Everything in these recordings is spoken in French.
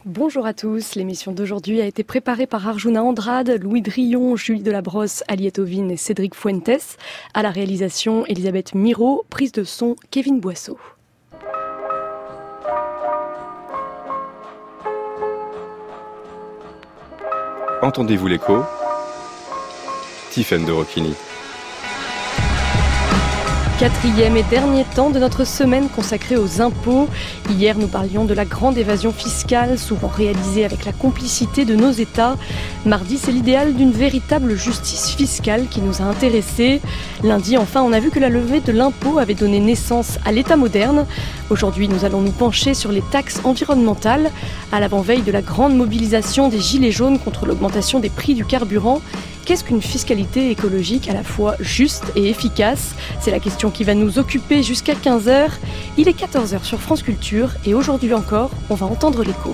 Bonjour à tous, l'émission d'aujourd'hui a été préparée par Arjuna Andrade, Louis Drillon, Julie Delabrosse, Aliette Ovine et Cédric Fuentes. À la réalisation, Elisabeth Miro, prise de son, Kevin Boisseau. Entendez-vous l'écho ? Tiffaine de Rocchini. Quatrième et dernier temps de notre semaine consacrée aux impôts. Hier, nous parlions de la grande évasion fiscale, souvent réalisée avec la complicité de nos États. Mardi, c'est l'idéal d'une véritable justice fiscale qui nous a intéressés. Lundi, enfin, on a vu que la levée de l'impôt avait donné naissance à l'État moderne. Aujourd'hui, nous allons nous pencher sur les taxes environnementales. À l'avant-veille de la grande mobilisation des Gilets jaunes contre l'augmentation des prix du carburant, qu'est-ce qu'une fiscalité écologique à la fois juste et efficace ? C'est la question qui va nous occuper jusqu'à 15h. Il est 14h sur France Culture et aujourd'hui encore, on va entendre l'écho.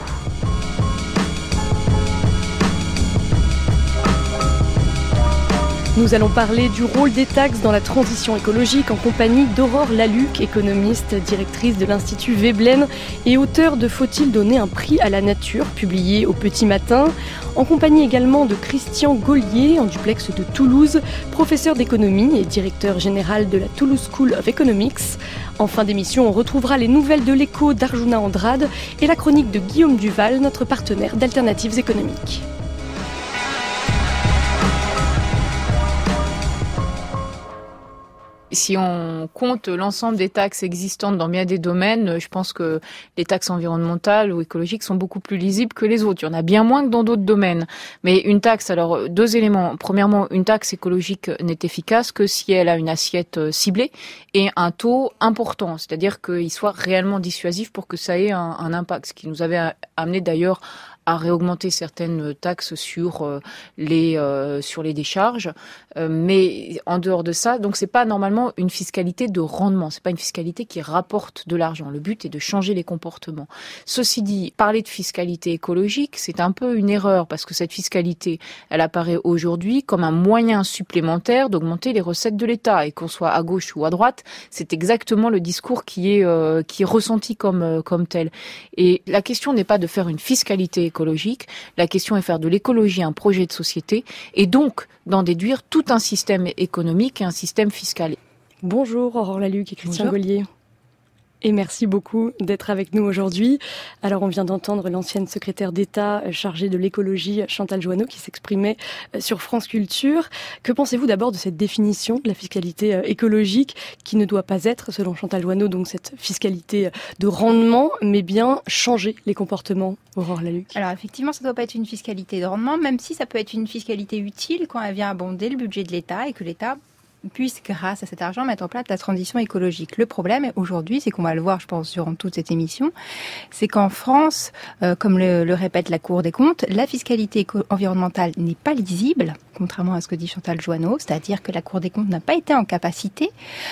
Nous allons parler du rôle des taxes dans la transition écologique en compagnie d'Aurore Laluc, économiste, directrice de l'Institut Veblen et auteure de Faut-il donner un prix à la nature, publié au Petit Matin. En compagnie également de Christian Gaulier, en duplex de Toulouse, professeur d'économie et directeur général de la Toulouse School of Economics. En fin d'émission, on retrouvera les nouvelles de l'écho d'Arjuna Andrade et la chronique de Guillaume Duval, notre partenaire d'Alternatives économiques. Si on compte l'ensemble des taxes existantes dans bien des domaines, je pense que les taxes environnementales ou écologiques sont beaucoup plus lisibles que les autres. Il y en a bien moins que dans d'autres domaines. Mais une taxe, alors deux éléments. Premièrement, une taxe écologique n'est efficace que si elle a une assiette ciblée et un taux important. C'est-à-dire qu'il soit réellement dissuasif pour que ça ait un impact. Ce qui nous avait amené d'ailleurs à réaugmenter certaines taxes sur les décharges, mais en dehors de ça, donc c'est pas normalement une fiscalité de rendement, c'est pas une fiscalité qui rapporte de l'argent. Le but est de changer les comportements. Ceci dit, parler de fiscalité écologique, c'est un peu une erreur parce que cette fiscalité, elle apparaît aujourd'hui comme un moyen supplémentaire d'augmenter les recettes de l'État, et qu'on soit à gauche ou à droite, c'est exactement le discours qui est ressenti comme tel. Et la question n'est pas de faire une fiscalité écologique, la question est de faire de l'écologie un projet de société et donc d'en déduire tout un système économique et un système fiscal. Bonjour Aurore Laluc et Christian Gaulier. Et merci beaucoup d'être avec nous aujourd'hui. Alors, on vient d'entendre l'ancienne secrétaire d'État chargée de l'écologie, Chantal Joanneau, qui s'exprimait sur France Culture. Que pensez-vous d'abord de cette définition de la fiscalité écologique qui ne doit pas être, selon Chantal Joanneau, donc cette fiscalité de rendement, mais bien changer les comportements, Aurore Laluc? Alors, effectivement, ça ne doit pas être une fiscalité de rendement, même si ça peut être une fiscalité utile quand elle vient abonder le budget de l'État et que l'État puisse, grâce à cet argent, mettre en place la transition écologique. Le problème, aujourd'hui, c'est qu'on va le voir, je pense, durant toute cette émission, c'est qu'en France, comme le répète la Cour des comptes, la fiscalité environnementale n'est pas lisible, contrairement à ce que dit Chantal Joanneau, c'est-à-dire que la Cour des comptes n'a pas été en capacité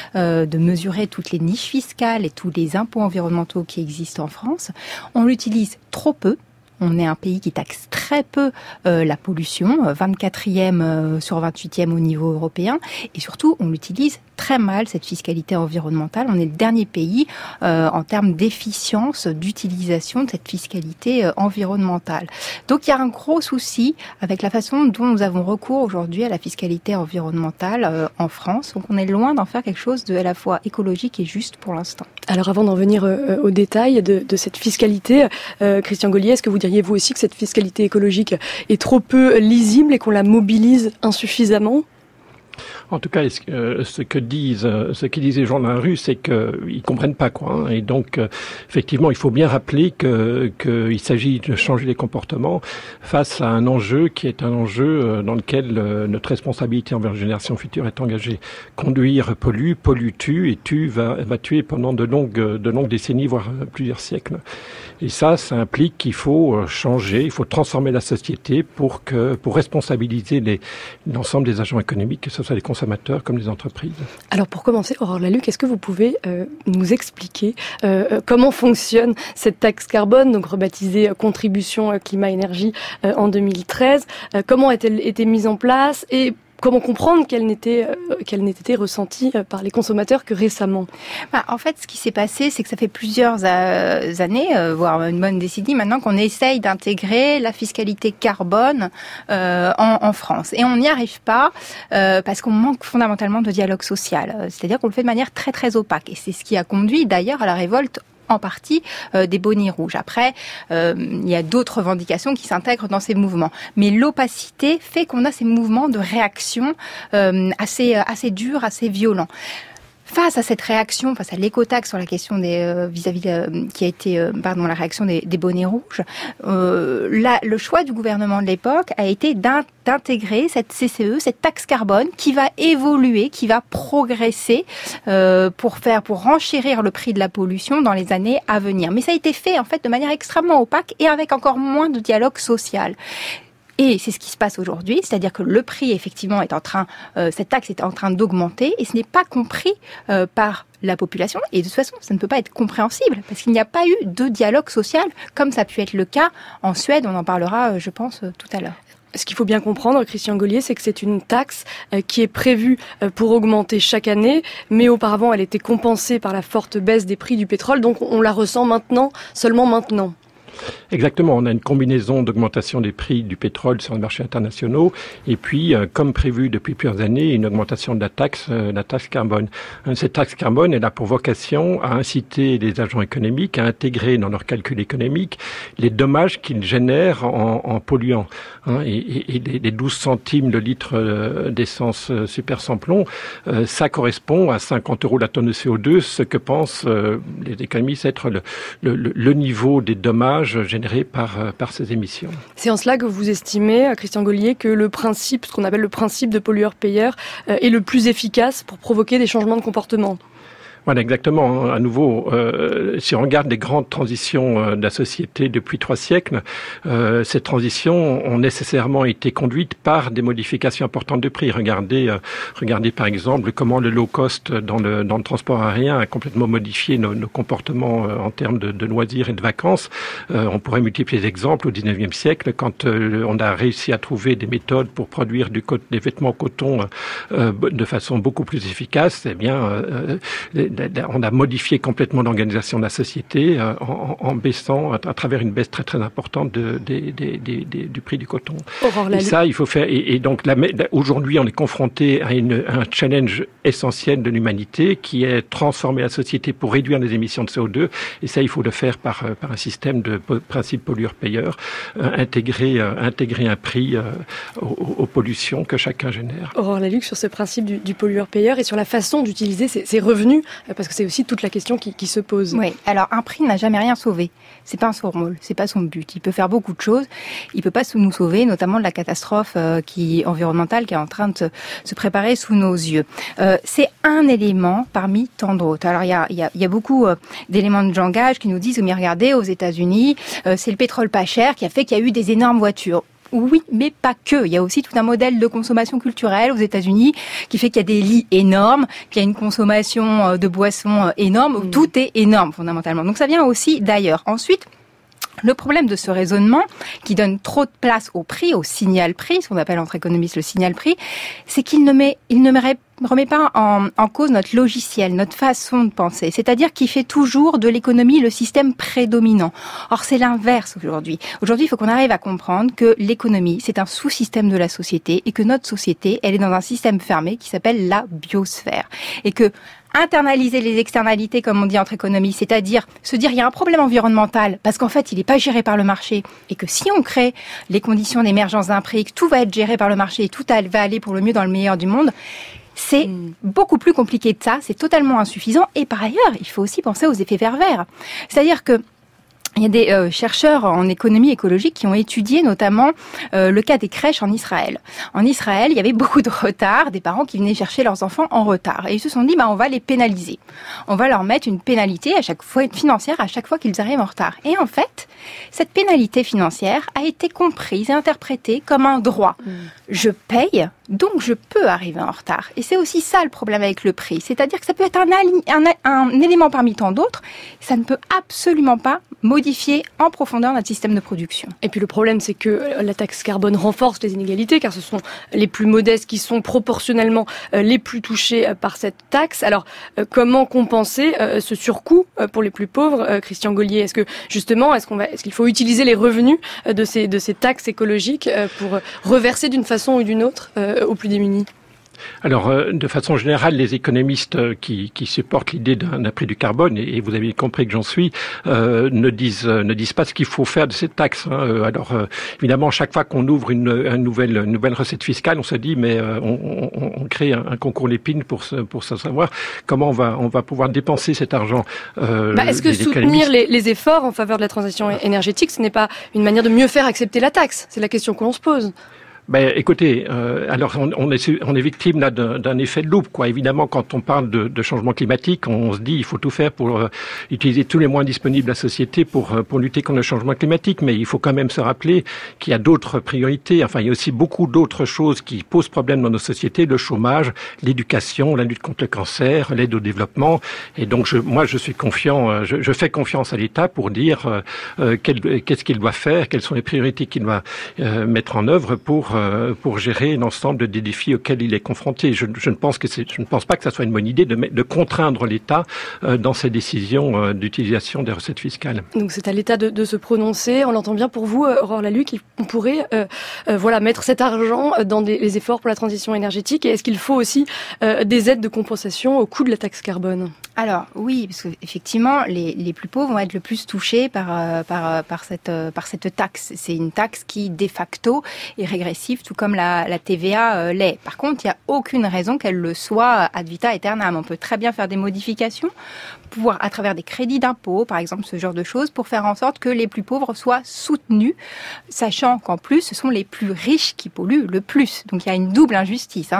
de mesurer toutes les niches fiscales et tous les impôts environnementaux qui existent en France. On l'utilise trop peu. On est un pays qui taxe très peu la pollution, 24e sur 28e au niveau européen. Et surtout, on l'utilise très mal, cette fiscalité environnementale. On est le dernier pays en termes d'efficience d'utilisation de cette fiscalité environnementale. Donc, il y a un gros souci avec la façon dont nous avons recours aujourd'hui à la fiscalité environnementale en France. Donc, on est loin d'en faire quelque chose de à la fois écologique et juste pour l'instant. Alors, avant d'en venir au détail de cette fiscalité, Christian Gaulier, est-ce que vous diriez vous aussi que cette fiscalité écologique est trop peu lisible et qu'on la mobilise insuffisamment ? En tout cas, ce qu'ils disent les gens dans la rue, c'est qu'ils comprennent pas quoi. Hein. Et donc, effectivement, il faut bien rappeler qu'il s'agit de changer les comportements face à un enjeu qui est un enjeu dans lequel notre responsabilité envers les générations futures est engagée. Conduire pollue, tue, et va tuer pendant de longues décennies, voire plusieurs siècles. Et ça implique qu'il faut changer, il faut transformer la société pour responsabiliser l'ensemble des agents économiques, que ce soit les consommateurs comme les entreprises. Alors pour commencer, Aurore Laluc, est-ce que vous pouvez nous expliquer comment fonctionne cette taxe carbone, donc rebaptisée contribution climat-énergie en 2013, comment a-t-elle été mise en place et comment comprendre qu'elle n'était été ressentie par les consommateurs que récemment? En fait, ce qui s'est passé, c'est que ça fait plusieurs années, voire une bonne décennie maintenant, qu'on essaye d'intégrer la fiscalité carbone en France. Et on n'y arrive pas parce qu'on manque fondamentalement de dialogue social. C'est-à-dire qu'on le fait de manière très très opaque. Et c'est ce qui a conduit d'ailleurs à la révolte en partie des bonnets rouges. Après, il y a d'autres revendications qui s'intègrent dans ces mouvements. Mais l'opacité fait qu'on a ces mouvements de réaction assez durs, assez violents. Face à cette réaction, face à l'écotaxe sur la question des la réaction des bonnets rouges, le choix du gouvernement de l'époque a été d'intégrer cette CCE, cette taxe carbone, qui va évoluer, qui va progresser pour renchérir le prix de la pollution dans les années à venir. Mais ça a été fait en fait de manière extrêmement opaque et avec encore moins de dialogue social. Et c'est ce qui se passe aujourd'hui, c'est-à-dire que le prix, effectivement, cette taxe est en train d'augmenter et ce n'est pas compris par la population. Et de toute façon, ça ne peut pas être compréhensible parce qu'il n'y a pas eu de dialogue social comme ça a pu être le cas en Suède. On en parlera, je pense, tout à l'heure. Ce qu'il faut bien comprendre, Christian Gaulier, c'est que c'est une taxe qui est prévue pour augmenter chaque année, mais auparavant, elle était compensée par la forte baisse des prix du pétrole, donc on la ressent seulement maintenant. Exactement, on a une combinaison d'augmentation des prix du pétrole sur les marchés internationaux et puis, comme prévu depuis plusieurs années, une augmentation de la taxe carbone. Cette taxe carbone, elle a pour vocation à inciter les agents économiques à intégrer dans leur calcul économique les dommages qu'ils génèrent en polluant. Et les 12 centimes le litre d'essence super sans plomb, ça correspond à 50 € la tonne de CO2, ce que pensent les économistes être le niveau des dommages générés par ces émissions. C'est en cela que vous estimez, Christian Gaulier, que ce qu'on appelle le principe de pollueur-payeur, est le plus efficace pour provoquer des changements de comportement. Voilà, exactement. À nouveau, si on regarde les grandes transitions de la société depuis 3 siècles, ces transitions ont nécessairement été conduites par des modifications importantes de prix. Regardez par exemple comment le low cost dans le transport aérien a complètement modifié nos comportements en termes de loisirs et de vacances. On pourrait multiplier les exemples au 19e siècle quand on a réussi à trouver des méthodes pour produire des vêtements en coton de façon beaucoup plus efficace. Eh bien, on a modifié complètement l'organisation de la société en baissant à travers une baisse très très importante du prix du coton. Et ça, il faut faire. Et donc aujourd'hui, on est confronté à un challenge essentiel de l'humanité qui est transformer la société pour réduire les émissions de CO2. Et ça, il faut le faire par un système de principe pollueur-payeur, intégrer un prix aux pollutions que chacun génère. Aurore Laluc, sur ce principe du pollueur-payeur et sur la façon d'utiliser ces revenus, parce que c'est aussi toute la question qui se pose. Oui, alors un prix n'a jamais rien sauvé. C'est pas son rôle, c'est pas son but. Il peut faire beaucoup de choses. Il peut pas nous sauver, notamment de la catastrophe environnementale qui est en train de se préparer sous nos yeux. C'est un élément parmi tant d'autres. Alors il y a beaucoup d'éléments de langage qui nous disent, mais regardez, aux États-Unis, c'est le pétrole pas cher qui a fait qu'il y a eu des énormes voitures. Oui, mais pas que. Il y a aussi tout un modèle de consommation culturelle aux États-Unis qui fait qu'il y a des lits énormes, qu'il y a une consommation de boissons énorme, où tout est énorme fondamentalement. Donc ça vient aussi d'ailleurs. Ensuite, le problème de ce raisonnement qui donne trop de place au prix, au signal-prix, ce qu'on appelle entre économistes le signal-prix, c'est qu'il ne remet pas en cause notre logiciel, notre façon de penser. C'est-à-dire qu'il fait toujours de l'économie le système prédominant. Or, c'est l'inverse aujourd'hui. Aujourd'hui, il faut qu'on arrive à comprendre que l'économie, c'est un sous-système de la société et que notre société, elle est dans un système fermé qui s'appelle la biosphère. Et que internaliser les externalités, comme on dit entre économistes, c'est-à-dire se dire il y a un problème environnemental parce qu'en fait il n'est pas géré par le marché et que si on crée les conditions d'émergence d'un prix, que tout va être géré par le marché et tout va aller pour le mieux dans le meilleur du monde, c'est beaucoup plus compliqué que ça, c'est totalement insuffisant. Et par ailleurs, il faut aussi penser aux effets pervers. C'est-à-dire que il y a des chercheurs en économie écologique qui ont étudié notamment le cas des crèches en Israël. En Israël, il y avait beaucoup de retard, des parents qui venaient chercher leurs enfants en retard. Et ils se sont dit, on va les pénaliser. On va leur mettre une pénalité financière à chaque fois qu'ils arrivent en retard. Et en fait, cette pénalité financière a été comprise et interprétée comme un droit. Je paye, donc je peux arriver en retard. Et c'est aussi ça le problème avec le prix. C'est-à-dire que ça peut être un élément parmi tant d'autres. Ça ne peut absolument pas modifier en profondeur notre système de production. Et puis le problème, c'est que la taxe carbone renforce les inégalités, car ce sont les plus modestes qui sont proportionnellement les plus touchés par cette taxe. Alors, comment compenser ce surcoût pour les plus pauvres, Christian Gaulier? Est-ce que justement, est-ce qu'il faut utiliser les revenus de ces taxes écologiques pour reverser d'une façon ou d'une autre aux plus démunis? Alors, de façon générale, les économistes qui supportent l'idée d'un prix du carbone, et vous avez compris que j'en suis, ne disent pas ce qu'il faut faire de cette taxe. Alors, évidemment, chaque fois qu'on ouvre une nouvelle recette fiscale, on se dit, mais on crée un concours l'épine pour savoir comment on va pouvoir dépenser cet argent. Est-ce que soutenir les efforts en faveur de la transition énergétique, ce n'est pas une manière de mieux faire accepter la taxe? C'est la question que l'on se pose. Écoutez, alors on est victime là d'un effet de loupe, quoi. Évidemment, quand on parle de changement climatique, on se dit il faut tout faire pour utiliser tous les moyens disponibles à la société pour lutter contre le changement climatique. Mais il faut quand même se rappeler qu'il y a d'autres priorités. Enfin, il y a aussi beaucoup d'autres choses qui posent problème dans nos sociétés: le chômage, l'éducation, la lutte contre le cancer, l'aide au développement. Et donc, je suis confiant. Je fais confiance à l'État pour dire qu'est-ce qu'il doit faire, quelles sont les priorités qu'il doit mettre en œuvre pour gérer l'ensemble des défis auxquels il est confronté. Je ne pense pas que ça soit une bonne idée de contraindre l'État dans ses décisions d'utilisation des recettes fiscales. Donc c'est à l'État de se prononcer. On l'entend bien pour vous, Aurore Laluc, qu'on pourrait mettre cet argent dans les efforts pour la transition énergétique. Et est-ce qu'il faut aussi des aides de compensation au coût de la taxe carbone? Alors oui, parce qu'effectivement, les plus pauvres vont être le plus touchés par cette taxe. C'est une taxe qui, de facto, est régressive, tout comme la TVA l'est. Par contre, il n'y a aucune raison qu'elle le soit ad vita aeternam. On peut très bien faire des modifications, à travers des crédits d'impôt, par exemple, ce genre de choses, pour faire en sorte que les plus pauvres soient soutenus, sachant qu'en plus, ce sont les plus riches qui polluent le plus. Donc il y a une double injustice.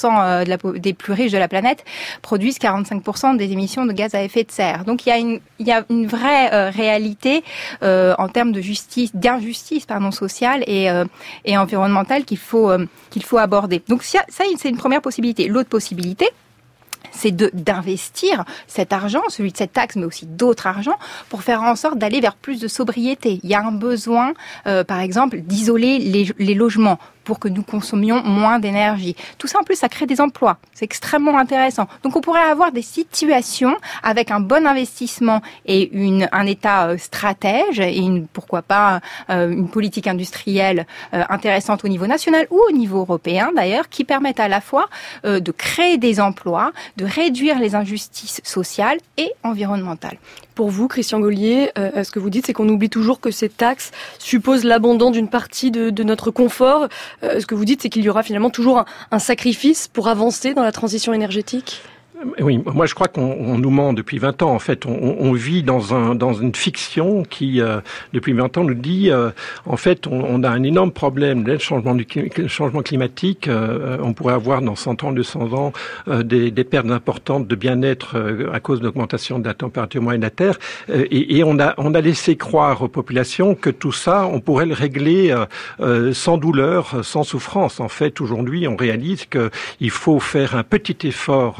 10% des plus riches de la planète produisent 45% des émissions de gaz à effet de serre. Donc il y a une vraie réalité en termes d'injustice sociale et environnementale qu'il faut aborder. Donc ça, c'est une première possibilité. L'autre possibilité, c'est d'investir cet argent, celui de cette taxe, mais aussi d'autres argents, pour faire en sorte d'aller vers plus de sobriété. Il y a un besoin, par exemple, d'isoler les logements pour que nous consommions moins d'énergie. Tout ça, en plus, ça crée des emplois. C'est extrêmement intéressant. Donc, on pourrait avoir des situations avec un bon investissement et un État stratège et pourquoi pas une politique industrielle intéressante au niveau national ou au niveau européen, d'ailleurs, qui permettent à la fois de créer des emplois, de réduire les injustices sociales et environnementales. Pour vous, Christian Gaulier, ce que vous dites, c'est qu'on oublie toujours que ces taxes supposent l'abandon d'une partie de notre confort. Ce que vous dites, c'est qu'il y aura finalement toujours un sacrifice pour avancer dans la transition énergétique? Oui, moi je crois qu'on nous ment depuis 20 ans. En fait, on vit dans une fiction qui, depuis 20 ans, nous dit, en fait, on a un énorme problème. Le changement climatique, on pourrait avoir dans 100 ans, 200 ans, des pertes importantes de bien-être à cause de l'augmentation de la température moyenne de la Terre. Et on a laissé croire aux populations que tout ça, on pourrait le régler sans douleur, sans souffrance. En fait, aujourd'hui, on réalise qu'il faut faire un petit effort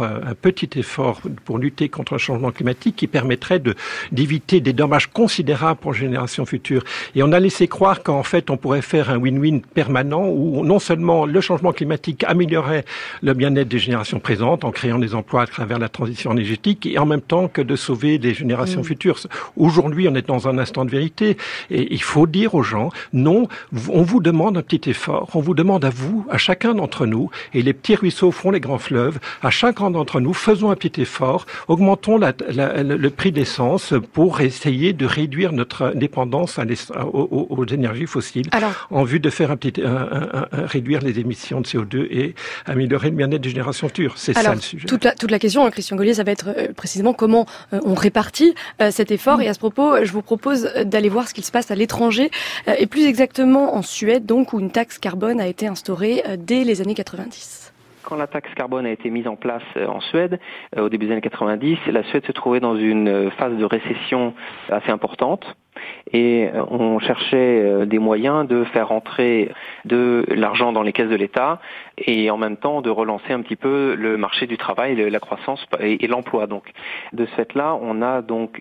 pour lutter contre le changement climatique qui permettrait d'éviter des dommages considérables pour les générations futures. Et on a laissé croire qu'en fait, on pourrait faire un win-win permanent où non seulement le changement climatique améliorerait le bien-être des générations présentes en créant des emplois à travers la transition énergétique et en même temps que de sauver les générations futures. Aujourd'hui, on est dans un instant de vérité et il faut dire aux gens, non, on vous demande un petit effort, on vous demande à vous, à chacun d'entre nous, et les petits ruisseaux font les grands fleuves, à chacun d'entre nous, faisons un petit effort, augmentons le prix de l'essence pour essayer de réduire notre dépendance aux énergies fossiles en vue de faire réduire les émissions de CO2 et améliorer le bien-être des générations futures. C'est ça le sujet. Toute la question, Christian Gaulier, ça va être précisément comment on répartit cet effort. Et à ce propos, je vous propose d'aller voir ce qu'il se passe à l'étranger et plus exactement en Suède, donc, où une taxe carbone a été instaurée dès les années 90. Quand la taxe carbone a été mise en place en Suède, au début des années 90, la Suède se trouvait dans une phase de récession assez importante. et on cherchait des moyens de faire rentrer de l'argent dans les caisses de l'État et en même temps de relancer un petit peu le marché du travail, la croissance et l'emploi. Donc, de ce fait-là, on a donc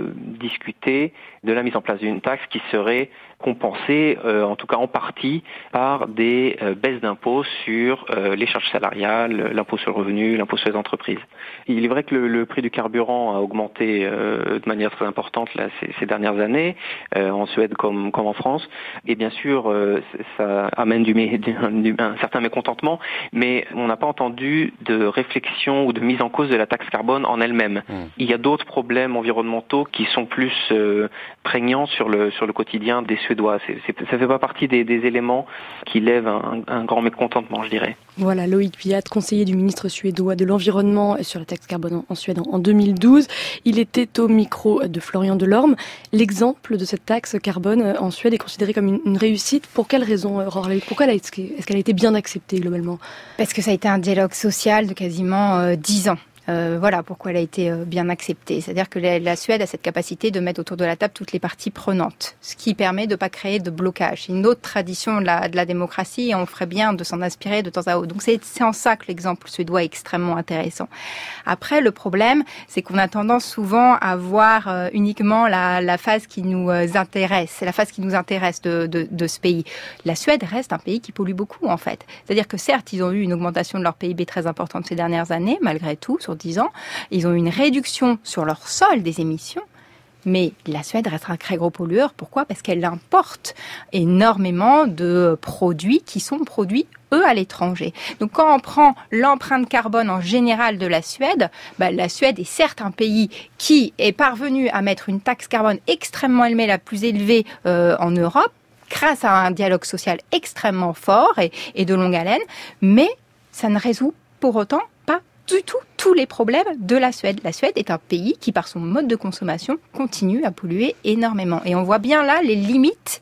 discuté de la mise en place d'une taxe qui serait compensée, en tout cas en partie, par des baisses d'impôts sur les charges salariales, l'impôt sur le revenu, l'impôt sur les entreprises. Il est vrai que le prix du carburant a augmenté de manière très importante là, ces dernières années, en Suède comme en France, et bien sûr ça amène un certain mécontentement, mais on n'a pas entendu de réflexion ou de mise en cause de la taxe carbone en elle-même. Il y a d'autres problèmes environnementaux qui sont plus prégnants sur le quotidien des Suédois. Ça fait pas partie des éléments qui lèvent un grand mécontentement, je dirais. Voilà, Loïc Viat, conseiller du ministre suédois de l'Environnement sur la taxe carbone en Suède en 2012. Il était au micro de Florian Delorme. L'exemple de cette taxe carbone en Suède est considéré comme une réussite. Pour quelle raison, Aurore Loïc ? Pourquoi est-ce qu'elle a été bien acceptée globalement ? Parce que ça a été un dialogue social de quasiment 10 ans. Voilà pourquoi elle a été bien acceptée. C'est-à-dire que la Suède a cette capacité de mettre autour de la table toutes les parties prenantes, ce qui permet de ne pas créer de blocage. C'est une autre tradition de la démocratie et on ferait bien de s'en inspirer de temps à autre. Donc c'est en ça que l'exemple suédois est extrêmement intéressant. Après, le problème, c'est qu'on a tendance souvent à voir uniquement la phase qui nous intéresse. C'est la phase qui nous intéresse de ce pays. La Suède reste un pays qui pollue beaucoup, en fait. C'est-à-dire que certes, ils ont eu une augmentation de leur PIB très importante ces dernières années, malgré tout, sur 10 ans. Ils ont eu une réduction sur leur sol des émissions. Mais la Suède reste un très gros pollueur. Pourquoi ? Parce qu'elle importe énormément de produits qui sont produits, eux, à l'étranger. Donc, quand on prend l'empreinte carbone en général de la Suède est certes un pays qui est parvenu à mettre une taxe carbone extrêmement élevée, la plus élevée en Europe, grâce à un dialogue social extrêmement fort et de longue haleine, mais ça ne résout pour autant pas du tout tous les problèmes de la Suède. La Suède est un pays qui, par son mode de consommation, continue à polluer énormément. Et on voit bien là les limites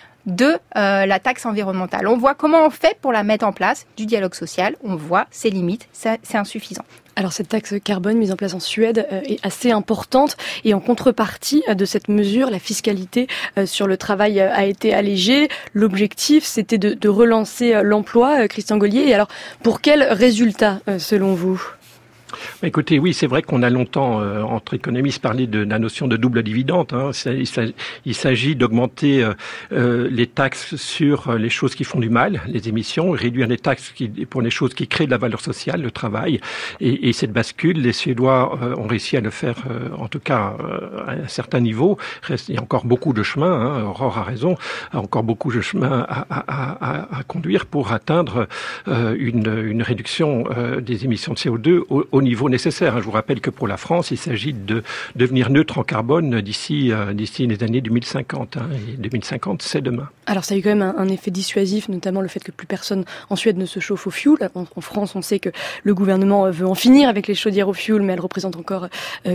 de la taxe environnementale. On voit comment on fait pour la mettre en place, du dialogue social, on voit ses limites, c'est insuffisant. Alors cette taxe carbone mise en place en Suède est assez importante et en contrepartie de cette mesure, la fiscalité sur le travail a été allégée. L'objectif, c'était de relancer l'emploi, Christian Gaulier. Et alors, pour quels résultats selon vous ? Écoutez, oui, c'est vrai qu'on a longtemps, entre économistes, parlé de la notion de double dividende. Il s'agit d'augmenter les taxes sur les choses qui font du mal, les émissions, réduire les taxes pour les choses qui créent de la valeur sociale, le travail. Et cette bascule, les Suédois ont réussi à le faire, en tout cas, à un certain niveau. Il y a encore beaucoup de chemin, Aurore a raison, encore beaucoup de chemin à conduire pour atteindre une réduction des émissions de CO2 au niveau nécessaire. Je vous rappelle que pour la France, il s'agit de devenir neutre en carbone d'ici les années 2050. Et 2050, c'est demain. Alors ça a eu quand même un effet dissuasif, notamment le fait que plus personne en Suède ne se chauffe au fioul. En France, on sait que le gouvernement veut en finir avec les chaudières au fioul, mais elles représentent encore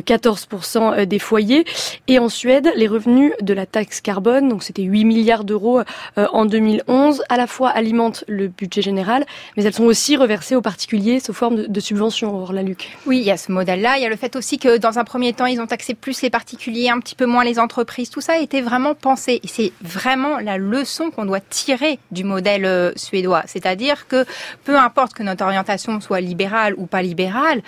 14% des foyers. Et en Suède, les revenus de la taxe carbone, donc c'était 8 milliards d'euros en 2011, à la fois alimentent le budget général, mais elles sont aussi reversées aux particuliers sous forme de subventions. Aurore Lalucq. Oui, il y a ce modèle-là. Il y a le fait aussi que dans un premier temps, ils ont taxé plus les particuliers, un petit peu moins les entreprises. Tout ça a été vraiment pensé. Et c'est vraiment la leçon qu'on doit tirer du modèle suédois. C'est-à-dire que peu importe que notre orientation soit libérale ou pas libérale,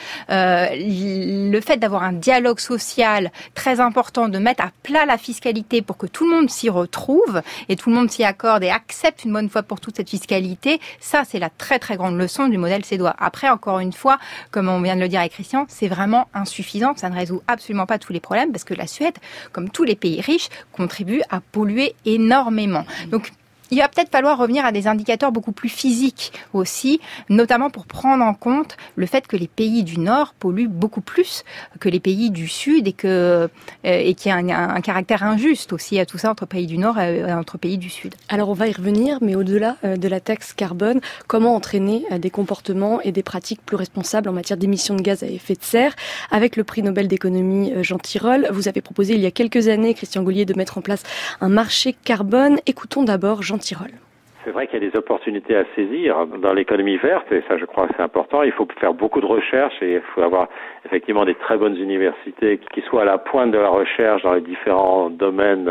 le fait d'avoir un dialogue social très important, de mettre à plat la fiscalité pour que tout le monde s'y retrouve et tout le monde s'y accorde et accepte une bonne fois pour toutes cette fiscalité, ça c'est la très très grande leçon du modèle suédois. Après, encore une fois, comme on vient de le dire avec Christian, c'est vraiment insuffisant. Ça ne résout absolument pas tous les problèmes parce que la Suède, comme tous les pays riches, contribue à polluer énormément. Donc, il va peut-être falloir revenir à des indicateurs beaucoup plus physiques aussi, notamment pour prendre en compte le fait que les pays du Nord polluent beaucoup plus que les pays du Sud et qu'il y a un caractère injuste aussi à tout ça entre pays du Nord et entre pays du Sud. Alors on va y revenir, mais au-delà de la taxe carbone, comment entraîner des comportements et des pratiques plus responsables en matière d'émissions de gaz à effet de serre ? Avec le prix Nobel d'économie Jean Tirole, vous avez proposé il y a quelques années, Christian Gaulier, de mettre en place un marché carbone. Écoutons d'abord Jean Tirole. C'est vrai qu'il y a des opportunités à saisir dans l'économie verte et ça je crois que c'est important. Il faut faire beaucoup de recherche et il faut avoir effectivement des très bonnes universités qui soient à la pointe de la recherche dans les différents domaines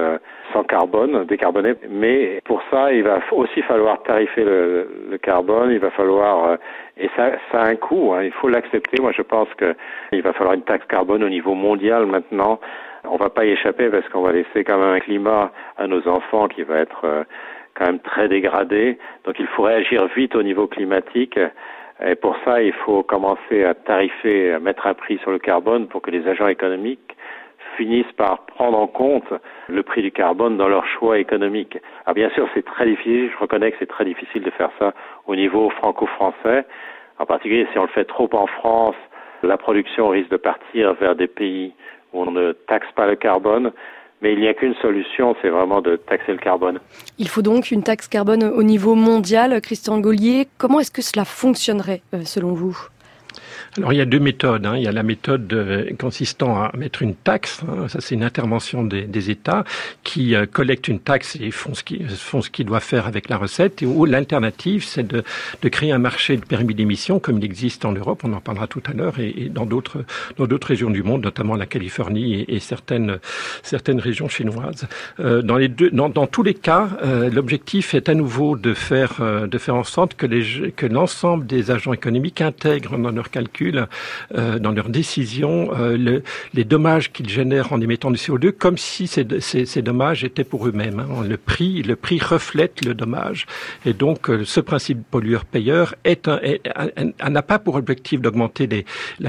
sans carbone, décarboné. Mais pour ça, il va aussi falloir tarifer le carbone, il va falloir... et ça a un coût, hein, il faut l'accepter. Moi, je pense qu'il va falloir une taxe carbone au niveau mondial maintenant. On va pas y échapper parce qu'on va laisser quand même un climat à nos enfants qui va être quand même très dégradé. Donc il faut réagir vite au niveau climatique. Et pour ça, il faut commencer à tarifer, à mettre un prix sur le carbone pour que les agents économiques finissent par prendre en compte le prix du carbone dans leur choix économique. Alors bien sûr, c'est très difficile, je reconnais que c'est très difficile de faire ça au niveau franco-français. En particulier, si on le fait trop en France, la production risque de partir vers des pays où on ne taxe pas le carbone. Mais il n'y a qu'une solution, c'est vraiment de taxer le carbone. Il faut donc une taxe carbone au niveau mondial. Christian Gaulier, comment est-ce que cela fonctionnerait selon vous ? Alors il y a deux méthodes. Il y a la méthode consistant à mettre une taxe. Ça c'est une intervention des États qui collectent une taxe et font ce qu'ils doivent faire avec la recette. Ou l'alternative, c'est de créer un marché de permis d'émission comme il existe en Europe. On en parlera tout à l'heure et dans d'autres régions du monde, notamment la Californie et certaines régions chinoises. Dans tous les cas, l'objectif est à nouveau de faire en sorte que l'ensemble des agents économiques intègrent dans leurs calculs, dans leurs décisions, les dommages qu'ils génèrent en émettant du CO2, comme si ces dommages étaient pour eux-mêmes. Le prix reflète le dommage. Et donc, ce principe pollueur-payeur n'a pas pour objectif d'augmenter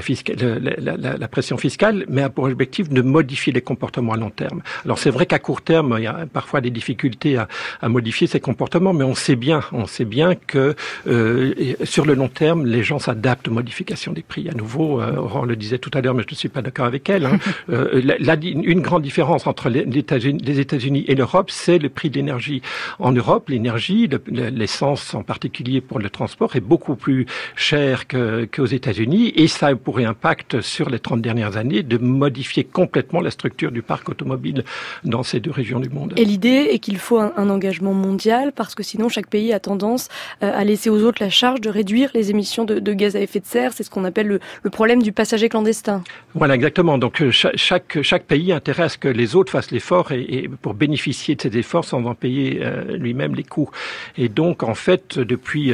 la pression fiscale, mais a pour objectif de modifier les comportements à long terme. Alors, c'est vrai qu'à court terme, il y a parfois des difficultés à modifier ces comportements, mais on sait bien que sur le long terme, les gens s'adaptent aux modifications des prix. À nouveau, Aurore le disait tout à l'heure, mais je ne suis pas d'accord avec elle. Une grande différence entre les États-Unis et l'Europe, c'est le prix de l'énergie. En Europe, l'énergie, l'essence en particulier pour le transport, est beaucoup plus chère qu'aux États-Unis, et ça a pour impact sur les 30 dernières années de modifier complètement la structure du parc automobile dans ces deux régions du monde. Et l'idée est qu'il faut un engagement mondial, parce que sinon chaque pays a tendance à laisser aux autres la charge de réduire les émissions de gaz à effet de serre. C'est ce qu'on appelle le problème du passager clandestin. Voilà, exactement. Donc chaque pays a intérêt à ce que les autres fassent l'effort et pour bénéficier de ces efforts sans en payer lui-même les coûts. Et donc en fait, depuis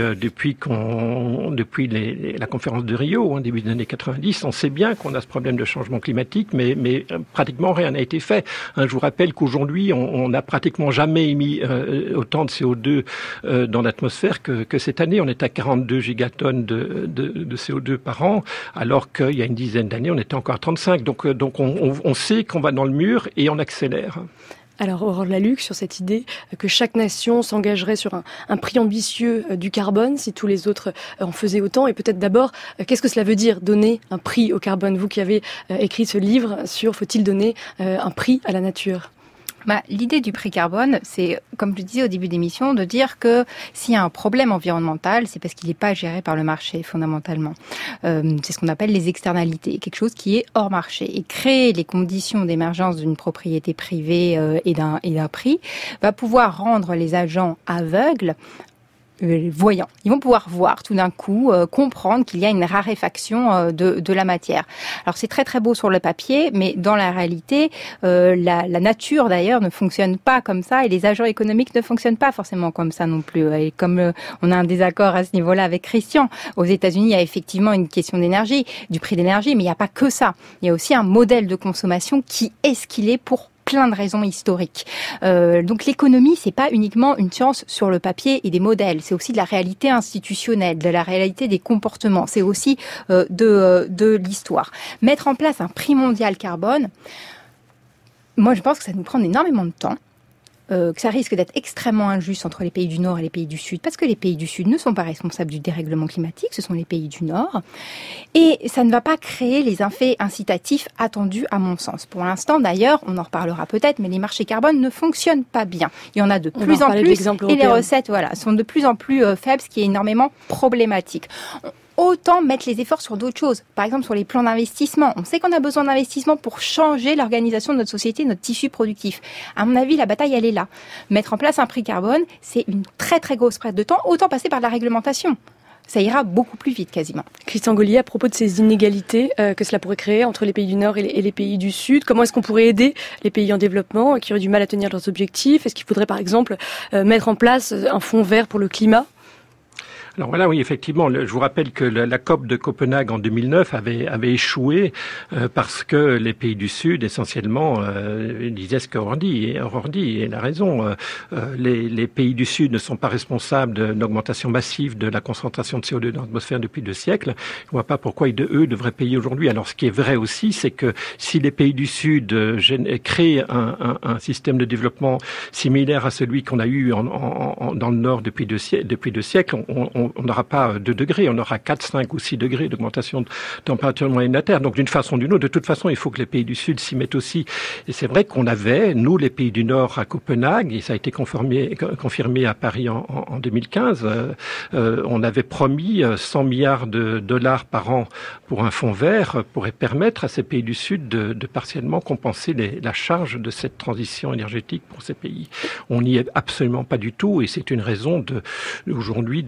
la conférence de Rio, début des années 90, on sait bien qu'on a ce problème de changement climatique, mais pratiquement rien n'a été fait. Je vous rappelle qu'aujourd'hui, on n'a pratiquement jamais émis autant de CO2 dans l'atmosphère que cette année. On est à 42 gigatonnes de CO2 par an, alors qu'il y a une dizaine d'années, on était encore à 35. Donc on sait qu'on va dans le mur et on accélère. Alors, Aurore Laluc, sur cette idée que chaque nation s'engagerait sur un prix ambitieux du carbone, si tous les autres en faisaient autant, et peut-être d'abord, qu'est-ce que cela veut dire, donner un prix au carbone ? Vous qui avez écrit ce livre sur « Faut-il donner un prix à la nature ?» L'idée du prix carbone, c'est, comme je le disais au début d'émission, de dire que s'il y a un problème environnemental, c'est parce qu'il n'est pas géré par le marché, fondamentalement. C'est ce qu'on appelle les externalités, quelque chose qui est hors marché. Et créer les conditions d'émergence d'une propriété privée et d'un prix va pouvoir rendre les agents aveugles, voyants. Ils vont pouvoir voir tout d'un coup, comprendre qu'il y a une raréfaction de la matière. Alors c'est très très beau sur le papier, mais dans la réalité, la nature d'ailleurs ne fonctionne pas comme ça et les agents économiques ne fonctionnent pas forcément comme ça non plus. Et comme on a un désaccord à ce niveau-là avec Christian, aux États-Unis il y a effectivement une question d'énergie, du prix d'énergie, mais il n'y a pas que ça. Il y a aussi un modèle de consommation qui est ce qu'il est pour plein de raisons historiques. Donc l'économie, c'est pas uniquement une science sur le papier et des modèles, c'est aussi de la réalité institutionnelle, de la réalité des comportements, c'est aussi de l'histoire. Mettre en place un prix mondial carbone, moi je pense que ça va nous prendre énormément de temps. Que ça risque d'être extrêmement injuste entre les pays du Nord et les pays du Sud, parce que les pays du Sud ne sont pas responsables du dérèglement climatique, ce sont les pays du Nord, et ça ne va pas créer les effets incitatifs attendus à mon sens. Pour l'instant, d'ailleurs, on en reparlera peut-être, mais les marchés carbone ne fonctionnent pas bien. Il y en a de plus en plus, et les recettes, sont de plus en plus faibles, ce qui est énormément problématique. Autant mettre les efforts sur d'autres choses. Par exemple, sur les plans d'investissement. On sait qu'on a besoin d'investissement pour changer l'organisation de notre société, notre tissu productif. À mon avis, la bataille, elle est là. Mettre en place un prix carbone, c'est une très très grosse perte de temps. Autant passer par la réglementation. ça ira beaucoup plus vite quasiment. Christian Gollier, à propos de ces inégalités que cela pourrait créer entre les pays du Nord et les pays du Sud, comment est-ce qu'on pourrait aider les pays en développement qui auraient du mal à tenir leurs objectifs? Est-ce qu'il faudrait par exemple mettre en place un fonds vert pour le climat? Alors voilà, oui, effectivement, je vous rappelle que la COP de Copenhague en 2009 avait échoué parce que les pays du Sud, essentiellement, disaient ce qu'Aurore dit, et il a raison. Les pays du Sud ne sont pas responsables d'une augmentation massive de la concentration de CO2 dans l'atmosphère depuis 2 siècles. Je ne vois pas pourquoi eux devraient payer aujourd'hui. Alors, ce qui est vrai aussi, c'est que si les pays du Sud créent un système de développement similaire à celui qu'on a eu dans le Nord depuis 2 siècles, on n'aura pas 2 degrés, on aura 4, 5 ou 6 degrés d'augmentation de température moyenne de la Terre. Donc d'une façon ou d'une autre, de toute façon, il faut que les pays du Sud s'y mettent aussi. Et c'est vrai qu'on avait, nous, les pays du Nord à Copenhague, et ça a été confirmé à Paris en 2015, on avait promis 100 milliards de dollars par an pour un fonds vert pourrait permettre à ces pays du Sud de partiellement compenser la charge de cette transition énergétique pour ces pays. On n'y est absolument pas du tout et c'est une raison aujourd'hui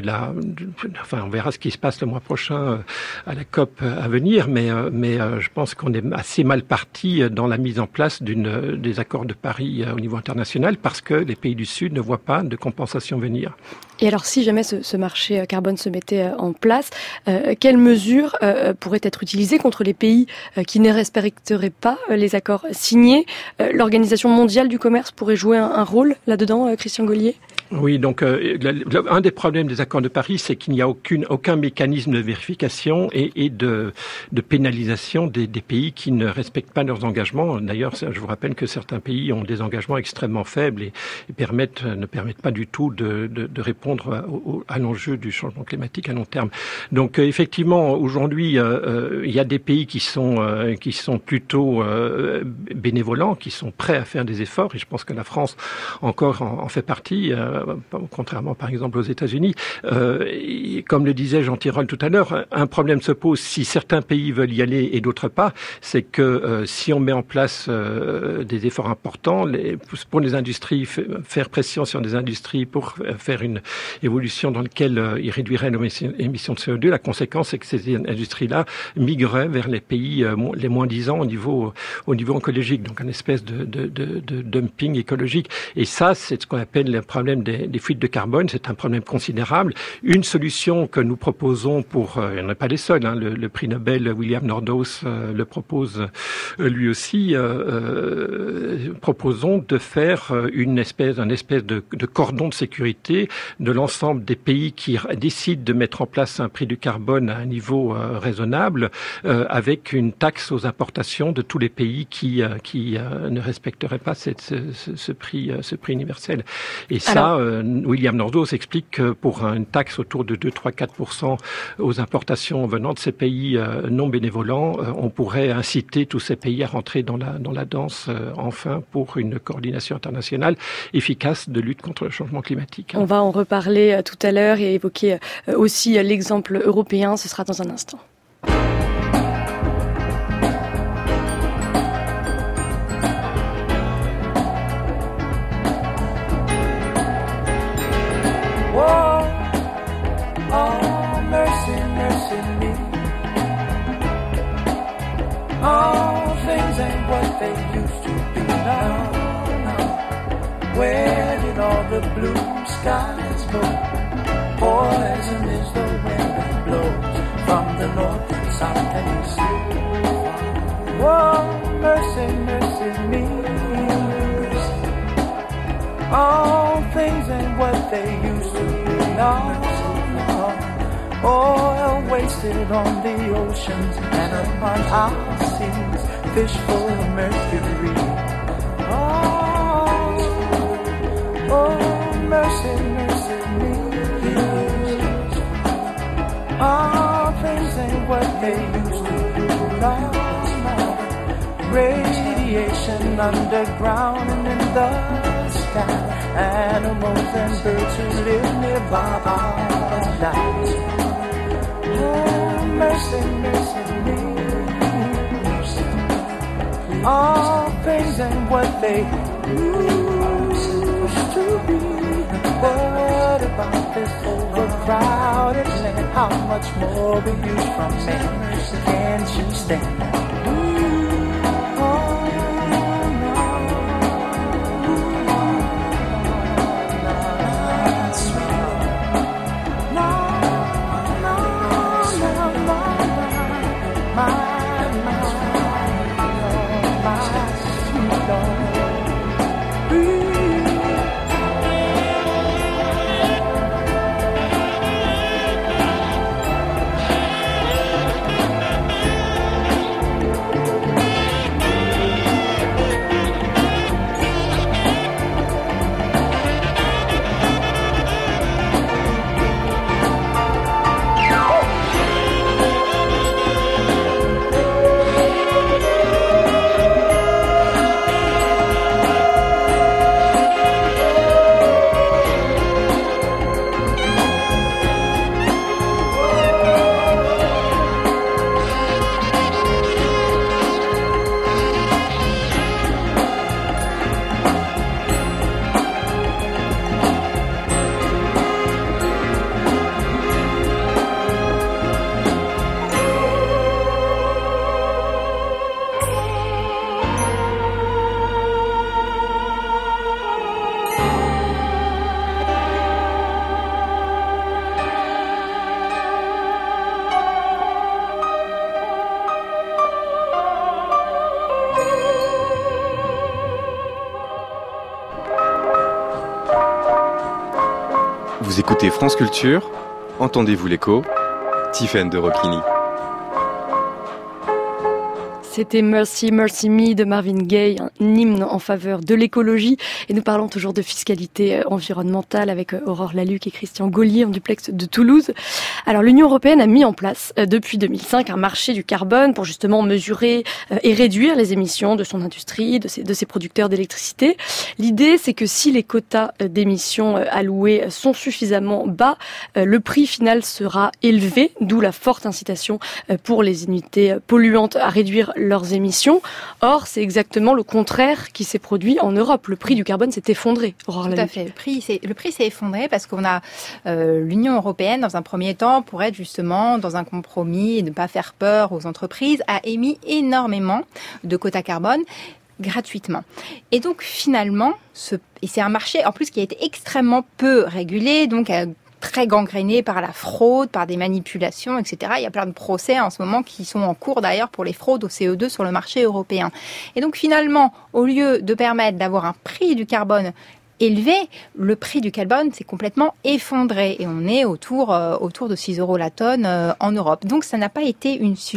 on verra ce qui se passe le mois prochain à la COP à venir, mais je pense qu'on est assez mal parti dans la mise en place des accords de Paris au niveau international parce que les pays du Sud ne voient pas de compensation venir. Et alors, si jamais ce marché carbone se mettait en place, quelles mesures pourraient être utilisées contre les pays qui ne respecteraient pas les accords signés? L'Organisation mondiale du commerce pourrait jouer un rôle là-dedans, Christian Gollier? Oui, donc un des problèmes des accords de Paris, c'est qu'il n'y a aucun mécanisme de vérification et de pénalisation des pays qui ne respectent pas leurs engagements. D'ailleurs, je vous rappelle que certains pays ont des engagements extrêmement faibles et ne permettent pas du tout de répondre à l'enjeu du changement climatique à long terme. Donc effectivement, aujourd'hui, il y a des pays qui sont plutôt bénévolents, qui sont prêts à faire des efforts, et je pense que la France encore en fait partie. Contrairement par exemple aux États-Unis. Comme le disait Jean Tirole tout à l'heure, un problème se pose si certains pays veulent y aller et d'autres pas, c'est que si on met en place des efforts importants pour les industries, faire pression sur des industries pour faire une évolution dans laquelle ils réduiraient nos émissions de CO2, la conséquence c'est que ces industries-là migreraient vers les pays les moins disants au niveau écologique, donc une espèce de dumping écologique. Et ça, c'est ce qu'on appelle le problème des fuites de carbone, c'est un problème considérable. Une solution que nous proposons il n'y en a pas les seuls, le prix Nobel William Nordhaus le propose lui aussi, proposons de faire un espèce de cordon de sécurité de l'ensemble des pays qui décident de mettre en place un prix du carbone à un niveau raisonnable, avec une taxe aux importations de tous les pays qui ne respecteraient pas ce prix universel. Et ça, William Nordhaus explique que pour une taxe autour de 2, 3, 4% aux importations venant de ces pays non bénévolents, on pourrait inciter tous ces pays à rentrer dans la danse enfin pour une coordination internationale efficace de lutte contre le changement climatique. On va en reparler tout à l'heure et évoquer aussi l'exemple européen, ce sera dans un instant. All things ain't what they used to be now. Where did all the blue skies go? Poison is the wind that blows from the north, south, and east. Whoa, mercy, mercy me. All things ain't what they used to be now. Oil wasted on the oceans and upon our seas, fish full of mercury. Oh, mercy, mercy me. All things ain't what they used to be. No. Radiation underground and in the sky. Animals and birds who live nearby are alive. Oh, mercy, mercy me. All things ain't what they used to be. What about this overcast crowded land. How much more will you from me? Can't you stand that? Vous écoutez France Culture, entendez-vous l'écho, Tiffaine de Roquigny. C'était Mercy, Mercy Me de Marvin Gaye, un hymne en faveur de l'écologie. Et nous parlons toujours de fiscalité environnementale avec Aurore Laluc et Christian Gaulier en duplex de Toulouse. Alors l'Union européenne a mis en place depuis 2005 un marché du carbone pour justement mesurer et réduire les émissions de son industrie, de ses producteurs d'électricité. L'idée, c'est que si les quotas d'émissions alloués sont suffisamment bas, le prix final sera élevé, d'où la forte incitation pour les unités polluantes à réduire leurs émissions. Or, c'est exactement le contraire qui s'est produit en Europe. Le prix du carbone s'est effondré. Tout à fait. Le prix s'est effondré parce qu'on a l'Union européenne, dans un premier temps, pour être justement dans un compromis et ne pas faire peur aux entreprises, a émis énormément de quotas carbone gratuitement. Et donc, finalement, et c'est un marché, en plus, qui a été extrêmement peu régulé, donc très gangréné par la fraude, par des manipulations, etc. Il y a plein de procès en ce moment qui sont en cours d'ailleurs pour les fraudes au CO2 sur le marché européen. Et donc finalement, au lieu de permettre d'avoir un prix du carbone élevé, le prix du carbone s'est complètement effondré et on est autour de 6 € la tonne en Europe. Donc ça n'a pas été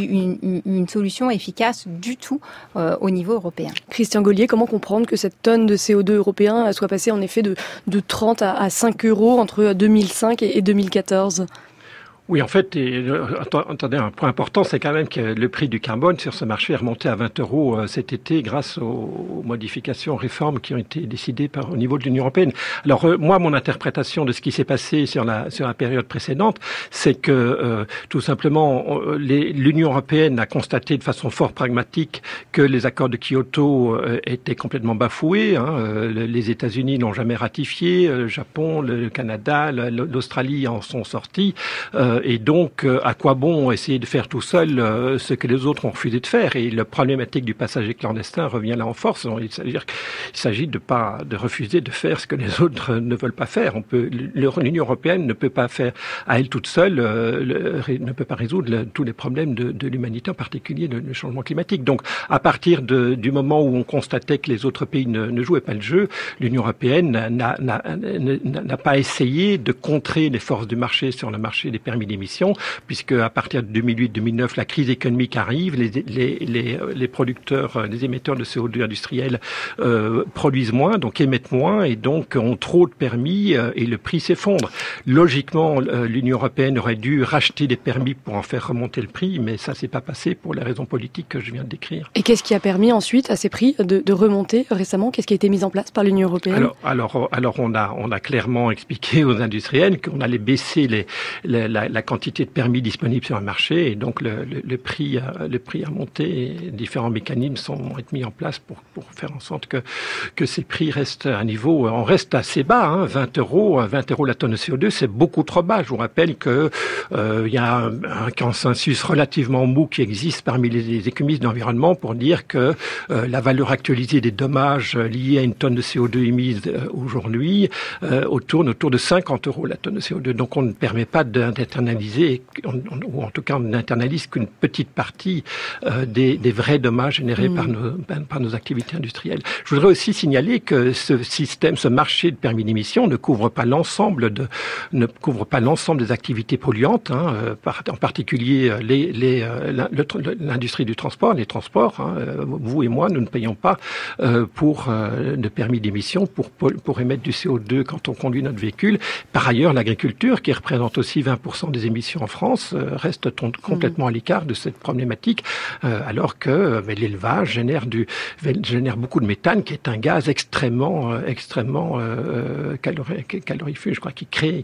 une solution efficace du tout au niveau européen. Christian Gaulier, comment comprendre que cette tonne de CO2 européen soit passée en effet de 30 à 5 € entre 2005 et 2014 ? Oui, en fait, attendez, un point important, c'est quand même que le prix du carbone sur ce marché est remonté à 20 € cet été grâce aux modifications, réformes qui ont été décidées au niveau de l'Union européenne. Alors moi, mon interprétation de ce qui s'est passé sur la période précédente, c'est que tout simplement l'Union européenne a constaté de façon fort pragmatique que les accords de Kyoto étaient complètement bafoués. Les États-Unis n'ont jamais ratifié, le Japon, le Canada, l'Australie en sont sortis. Et donc, à quoi bon essayer de faire tout seul ce que les autres ont refusé de faire? Et la problématique du passager clandestin revient là en force. Il s'agit de refuser de faire ce que les autres ne veulent pas faire. L'Union européenne ne peut pas faire à elle toute seule, ne peut pas résoudre tous les problèmes de l'humanité, en particulier le changement climatique. Donc, à partir du moment où on constatait que les autres pays ne jouaient pas le jeu, l'Union européenne n'a pas essayé de contrer les forces du marché sur le marché des permis d'émissions, puisque à partir de 2008-2009, la crise économique arrive, les producteurs, les émetteurs de CO2 industriels produisent moins, donc émettent moins, et donc ont trop de permis et le prix s'effondre. Logiquement, l'Union européenne aurait dû racheter des permis pour en faire remonter le prix, mais ça s'est pas passé pour les raisons politiques que je viens de décrire. Et qu'est-ce qui a permis ensuite à ces prix de remonter récemment? Qu'est-ce qui a été mis en place par l'Union européenne? Alors on a clairement expliqué aux industriels qu'on allait baisser la la quantité de permis disponibles sur le marché, et donc le prix a monté, et différents mécanismes ont été mis en place pour faire en sorte que ces prix restent à un niveau, on reste assez bas, 20 euros la tonne de CO2, c'est beaucoup trop bas. Je vous rappelle que il y a un consensus relativement mou qui existe parmi les économistes d'environnement pour dire que la valeur actualisée des dommages liés à une tonne de CO2 émise aujourd'hui tourne autour de 50 euros la tonne de CO2. Donc on ne permet pas d'internaliser, ou en tout cas on n'internalise qu'une petite partie des vrais dommages générés par nos activités industrielles. Je voudrais aussi signaler que ce marché de permis d'émission ne couvre pas l'ensemble des activités polluantes, en particulier l'industrie du transport, les transports. Vous et moi, nous ne payons pas pour de permis d'émission pour émettre du CO2 quand on conduit notre véhicule. Par ailleurs, l'agriculture, qui représente aussi 20% des émissions en France, reste complètement à l'écart de cette problématique, alors que l'élevage génère beaucoup de méthane, qui est un gaz extrêmement calorifère, je crois, qui crée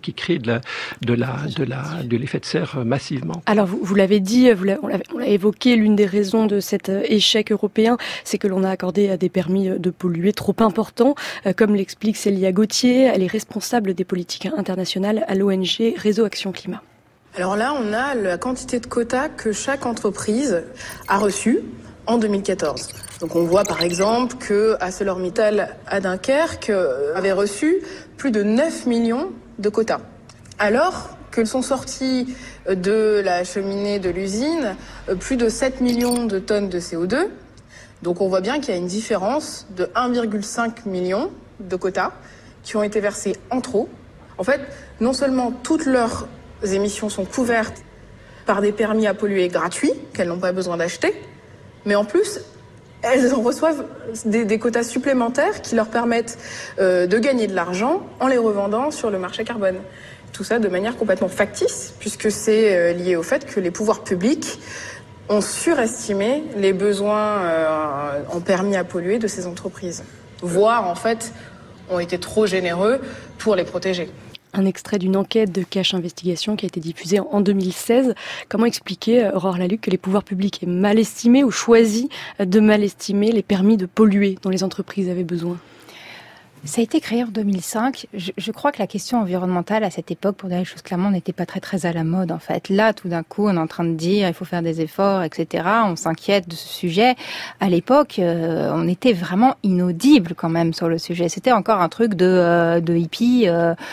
de l'effet de serre massivement. Alors vous l'avez dit, on l'a évoqué, l'une des raisons de cet échec européen, c'est que l'on a accordé des permis de polluer trop importants, comme l'explique Célia Gauthier. Elle est responsable des politiques internationales à l'ONG Réseau Action Climat. Alors là, on a la quantité de quotas que chaque entreprise a reçue en 2014. Donc on voit par exemple que ArcelorMittal à Dunkerque avait reçu plus de 9 millions de quotas. Alors que sont sortis de la cheminée de l'usine plus de 7 millions de tonnes de CO2. Donc on voit bien qu'il y a une différence de 1,5 million de quotas qui ont été versés en trop. En fait, non seulement toutes leurs émissions sont couvertes par des permis à polluer gratuits, qu'elles n'ont pas besoin d'acheter, mais en plus, elles en reçoivent des quotas supplémentaires qui leur permettent de gagner de l'argent en les revendant sur le marché carbone. Tout ça de manière complètement factice, puisque c'est lié au fait que les pouvoirs publics ont surestimé les besoins en permis à polluer de ces entreprises, voire en fait ont été trop généreux pour les protéger. Un extrait d'une enquête de Cash Investigation qui a été diffusée en 2016. Comment expliquer, Aurore Lalucq, que les pouvoirs publics aient mal estimé ou choisi de mal estimer les permis de polluer dont les entreprises avaient besoin ? Ça a été créé en 2005. Je crois que la question environnementale à cette époque, pour dire les choses clairement, n'était pas très très à la mode en fait. Là, tout d'un coup, on est en train de dire il faut faire des efforts, etc. On s'inquiète de ce sujet. À l'époque, on était vraiment inaudible quand même sur le sujet. C'était encore un truc de hippie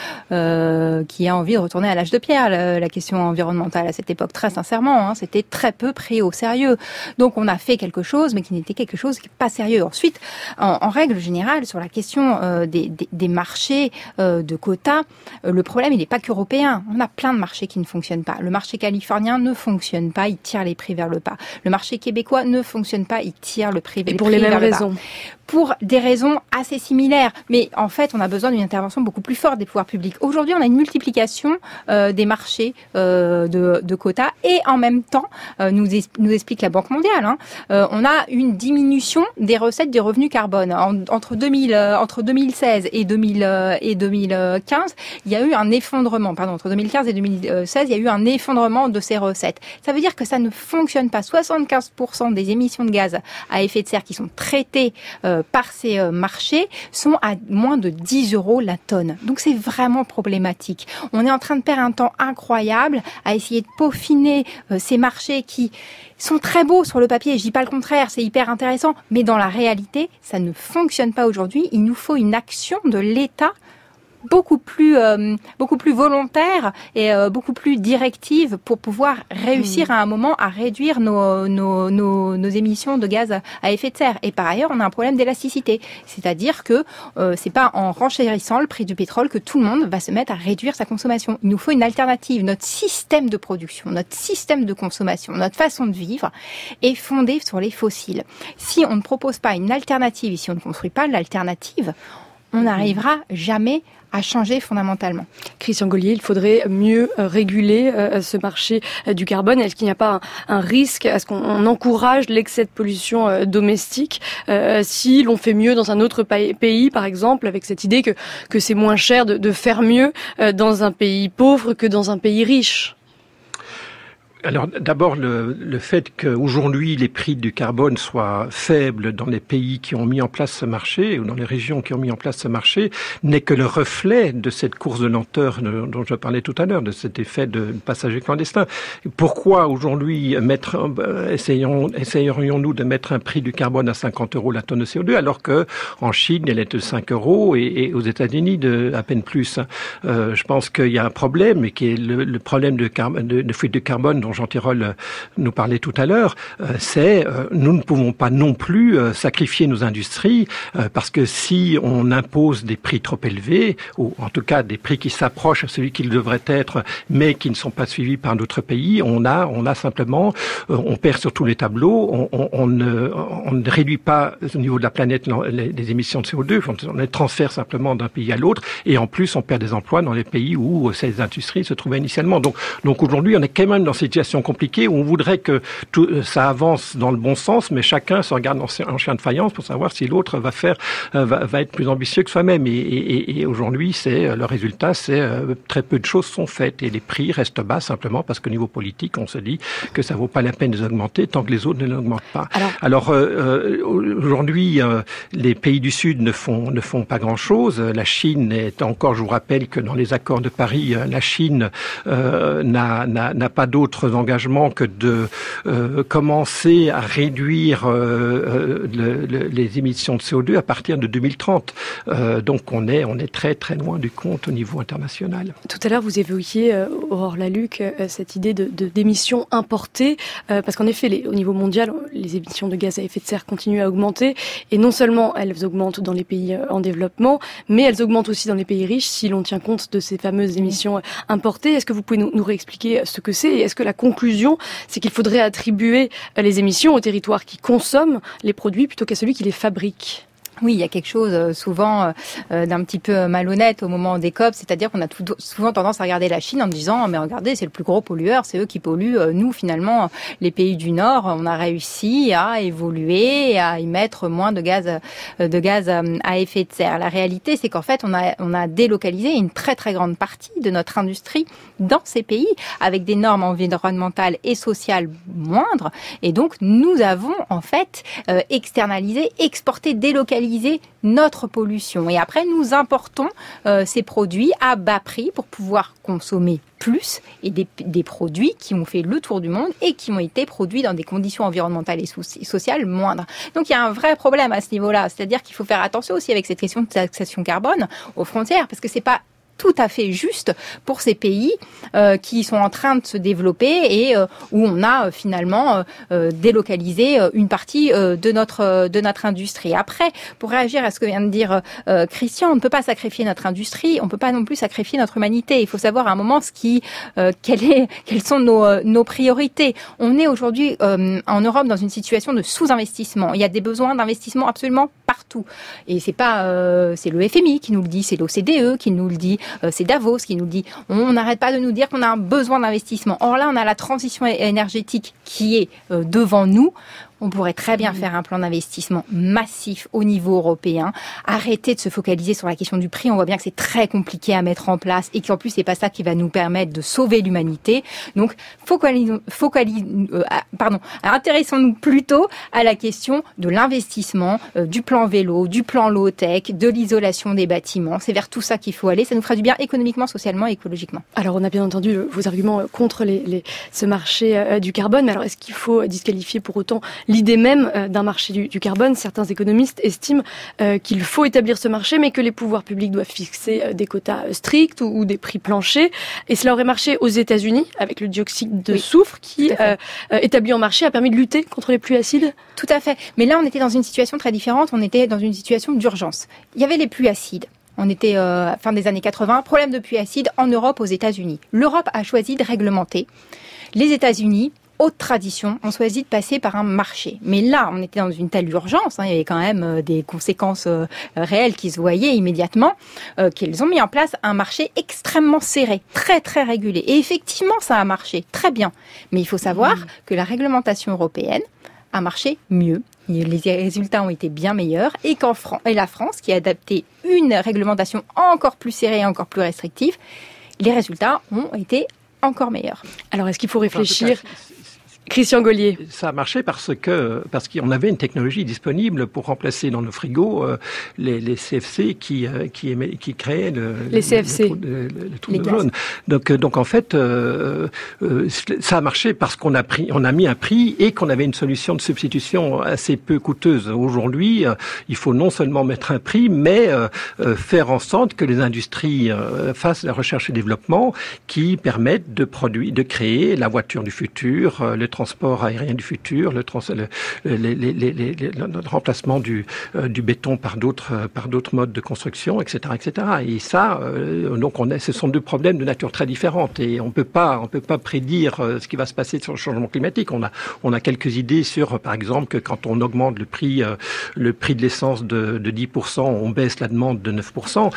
qui a envie de retourner à l'âge de pierre. La question environnementale à cette époque, très sincèrement, c'était très peu pris au sérieux. Donc, on a fait quelque chose, mais qui n'était quelque chose qui n'est pas sérieux. Ensuite, en règle générale, sur la question des marchés de quotas, le problème, il n'est pas qu'européen. On a plein de marchés qui ne fonctionnent pas. Le marché californien ne fonctionne pas, il tire les prix vers le bas. Le marché québécois ne fonctionne pas, il tire le prix vers le bas. Et pour les mêmes raisons. Pour des raisons assez similaires. Mais en fait, on a besoin d'une intervention beaucoup plus forte des pouvoirs publics. Aujourd'hui, on a une multiplication des marchés de quotas et en même temps, nous explique la Banque mondiale, on a une diminution des recettes des revenus carbone. Entre 2016 et 2015, il y a eu un effondrement. Entre 2015 et 2016, il y a eu un effondrement de ces recettes. Ça veut dire que ça ne fonctionne pas. 75% des émissions de gaz à effet de serre qui sont traitées par ces marchés sont à moins de 10 € la tonne. Donc c'est vraiment problématique. On est en train de perdre un temps incroyable à essayer de peaufiner ces marchés qui sont très beaux sur le papier, je dis pas le contraire, c'est hyper intéressant, mais dans la réalité, ça ne fonctionne pas aujourd'hui. Il nous faut une action de l'État beaucoup plus volontaire et beaucoup plus directive pour pouvoir réussir à un moment à réduire nos émissions de gaz à effet de serre. Et par ailleurs, on a un problème d'élasticité, c'est-à-dire que c'est pas en renchérissant le prix du pétrole que tout le monde va se mettre à réduire sa consommation. Il nous faut une alternative. Notre système de production, notre système de consommation, notre façon de vivre est fondé sur les fossiles. Si on ne propose pas une alternative, et si on ne construit pas l'alternative, on n'arrivera jamais à changer fondamentalement. Christian Gaulier, il faudrait mieux réguler ce marché du carbone. Est-ce qu'il n'y a pas un risque à ce qu'on encourage l'excès de pollution domestique si l'on fait mieux dans un autre pays, par exemple, avec cette idée que c'est moins cher de faire mieux dans un pays pauvre que dans un pays riche ? Alors d'abord, le fait qu'aujourd'hui les prix du carbone soient faibles dans les pays qui ont mis en place ce marché ou dans les régions qui ont mis en place ce marché n'est que le reflet de cette course de lenteur dont je parlais tout à l'heure, de cet effet de passagers clandestins. Pourquoi aujourd'hui essayerions-nous de mettre un prix du carbone à 50 € la tonne de CO2 alors que en Chine elle est de 5 € et aux États-Unis de à peine plus. Je pense qu'il y a un problème et qui est le problème de fuite de carbone dont Jean Tirole nous parlait tout à l'heure, nous ne pouvons pas non plus sacrifier nos industries parce que si on impose des prix trop élevés, ou en tout cas des prix qui s'approchent à celui qu'ils devraient être, mais qui ne sont pas suivis par d'autres pays, on a simplement, on perd sur tous les tableaux, on ne réduit pas au niveau de la planète les émissions de CO2, on les transfère simplement d'un pays à l'autre, et en plus on perd des emplois dans les pays où ces industries se trouvaient initialement. Donc aujourd'hui, on est quand même dans cette situation compliquée où on voudrait que ça avance dans le bon sens, mais chacun se regarde en chien de faïence pour savoir si l'autre va être plus ambitieux que soi-même. Et aujourd'hui, le résultat, c'est très peu de choses sont faites et les prix restent bas simplement parce qu'au niveau politique, on se dit que ça vaut pas la peine de les augmenter tant que les autres ne l'augmentent pas. Alors aujourd'hui, les pays du Sud ne font pas grand-chose. La Chine est encore, je vous rappelle que dans les accords de Paris, la Chine n'a pas d'autres engagements que de commencer à réduire les émissions de CO2 à partir de 2030. Donc on est très très loin du compte au niveau international. Tout à l'heure, vous évoquiez, Aurore Lalucq, cette idée d'émissions importées, parce qu'en effet, au niveau mondial, les émissions de gaz à effet de serre continuent à augmenter, et non seulement elles augmentent dans les pays en développement, mais elles augmentent aussi dans les pays riches si l'on tient compte de ces fameuses émissions importées. Est-ce que vous pouvez nous réexpliquer ce que c'est, et est-ce que la conclusion, c'est qu'il faudrait attribuer les émissions aux territoires qui consomment les produits plutôt qu'à celui qui les fabrique ? Oui, il y a quelque chose souvent d'un petit peu malhonnête au moment des COP, c'est-à-dire qu'on a souvent tendance à regarder la Chine en disant mais regardez, c'est le plus gros pollueur, c'est eux qui polluent. Nous, finalement, les pays du Nord, on a réussi à évoluer, à émettre moins de gaz à effet de serre. La réalité, c'est qu'en fait, on a délocalisé une très très grande partie de notre industrie dans ces pays avec des normes environnementales et sociales moindres, et donc nous avons en fait externalisé, exporté, délocalisé notre pollution. Et après, nous importons ces produits à bas prix pour pouvoir consommer plus, et des produits qui ont fait le tour du monde et qui ont été produits dans des conditions environnementales et sociales moindres. Donc il y a un vrai problème à ce niveau-là. C'est-à-dire qu'il faut faire attention aussi avec cette question de taxation carbone aux frontières, parce que c'est pas tout à fait juste pour ces pays qui sont en train de se développer et où on a finalement délocalisé une partie de notre industrie. Après, pour réagir à ce que vient de dire Christian, on ne peut pas sacrifier notre industrie, on ne peut pas non plus sacrifier notre humanité. Il faut savoir à un moment quelles sont nos priorités. On est aujourd'hui en Europe dans une situation de sous-investissement. Il y a des besoins d'investissement absolument partout. Et c'est le FMI qui nous le dit, c'est l'OCDE qui nous le dit, c'est Davos qui nous dit. On n'arrête pas de nous dire qu'on a un besoin d'investissement. Or là, on a la transition énergétique qui est devant nous. On pourrait très bien faire un plan d'investissement massif au niveau européen, arrêter de se focaliser sur la question du prix. On voit bien que c'est très compliqué à mettre en place et qu'en plus, c'est pas ça qui va nous permettre de sauver l'humanité. Donc, intéressons-nous plutôt à la question de l'investissement, du plan vélo, du plan low-tech, de l'isolation des bâtiments. C'est vers tout ça qu'il faut aller. Ça nous fera du bien économiquement, socialement et écologiquement. Alors, on a bien entendu vos arguments contre ce marché du carbone. Mais alors, est-ce qu'il faut disqualifier pour autant l'idée même d'un marché du carbone? Certains économistes estiment qu'il faut établir ce marché, mais que les pouvoirs publics doivent fixer des quotas stricts ou des prix planchers. Et cela aurait marché aux États-Unis avec le dioxyde de soufre qui, établi en marché, a permis de lutter contre les pluies acides. Tout à fait. Mais là, on était dans une situation très différente. On était dans une situation d'urgence. Il y avait les pluies acides. On était fin des années 80. Problème de pluie acide en Europe, aux États-Unis. L'Europe a choisi de réglementer. Les États-Unis, haute tradition, ont choisi de passer par un marché. Mais là, on était dans une telle urgence, il y avait quand même des conséquences réelles qui se voyaient immédiatement, qu'ils ont mis en place un marché extrêmement serré, très très régulé. Et effectivement, ça a marché très bien. Mais il faut savoir que la réglementation européenne a marché mieux. Les résultats ont été bien meilleurs et la France, qui a adapté une réglementation encore plus serrée, encore plus restrictive, les résultats ont été encore meilleure. Alors, est-ce qu'il faut réfléchir Christian Gaulier. Ça a marché parce qu'on avait une technologie disponible pour remplacer dans nos frigos les CFC qui créaient les CFC, le trou de jaune. Donc en fait, ça a marché parce qu'on a mis un prix et qu'on avait une solution de substitution assez peu coûteuse. Aujourd'hui, il faut non seulement mettre un prix, mais faire en sorte que les industries fassent la recherche et développement qui permettent de créer la voiture du futur, le transport aérien du futur, le remplacement du béton par d'autres modes de construction, etc., etc. Et ça, donc ce sont deux problèmes de nature très différente et on peut pas prédire ce qui va se passer sur le changement climatique. On a quelques idées sur, par exemple, que quand on augmente le prix de l'essence de 10%, on baisse la demande de 9%.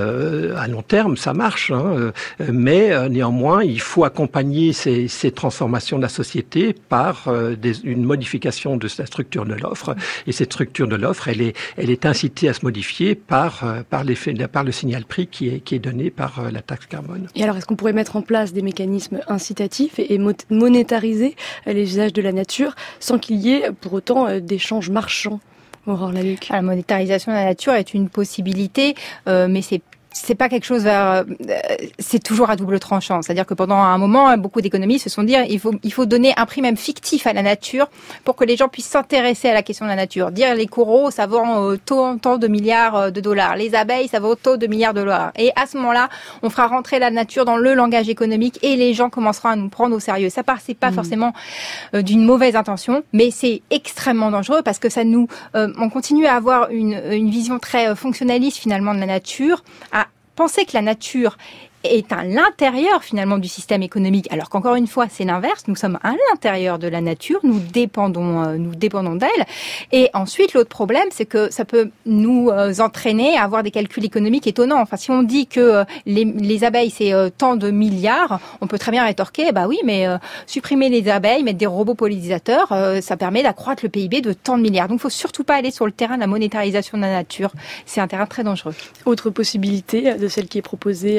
À long terme, ça marche, hein, mais néanmoins, il faut accompagner ces transformations de la société par une modification de la structure de l'offre. Et cette structure de l'offre, elle est incitée à se modifier par le signal prix qui est donné par la taxe carbone. Et alors, est-ce qu'on pourrait mettre en place des mécanismes incitatifs et monétariser les usages de la nature sans qu'il y ait pour autant d'échanges marchands? Aurore Laluc. La monétarisation de la nature est une possibilité, mais c'est pas quelque chose c'est toujours à double tranchant. C'est-à-dire que pendant un moment, beaucoup d'économistes se sont dit il faut donner un prix même fictif à la nature pour que les gens puissent s'intéresser à la question de la nature. Dire les coraux, ça vaut tant de milliards de dollars. Les abeilles, ça vaut tant de milliards de dollars. Et à ce moment-là, on fera rentrer la nature dans le langage économique et les gens commenceront à nous prendre au sérieux. Ça c'est pas forcément d'une mauvaise intention, mais c'est extrêmement dangereux parce que ça on continue à avoir une vision très fonctionnaliste finalement de la nature, à penser que la nature est à l'intérieur finalement du système économique, alors qu'encore une fois c'est l'inverse, nous sommes à l'intérieur de la nature, nous dépendons d'elle. Et ensuite l'autre problème, c'est que ça peut nous entraîner à avoir des calculs économiques étonnants. Enfin, si on dit que les abeilles c'est tant de milliards, on peut très bien rétorquer oui, mais supprimer les abeilles, mettre des robots pollinisateurs, ça permet d'accroître le PIB de tant de milliards. Donc il faut surtout pas aller sur le terrain de la monétarisation de la nature, c'est un terrain très dangereux. Autre possibilité de celle qui est proposée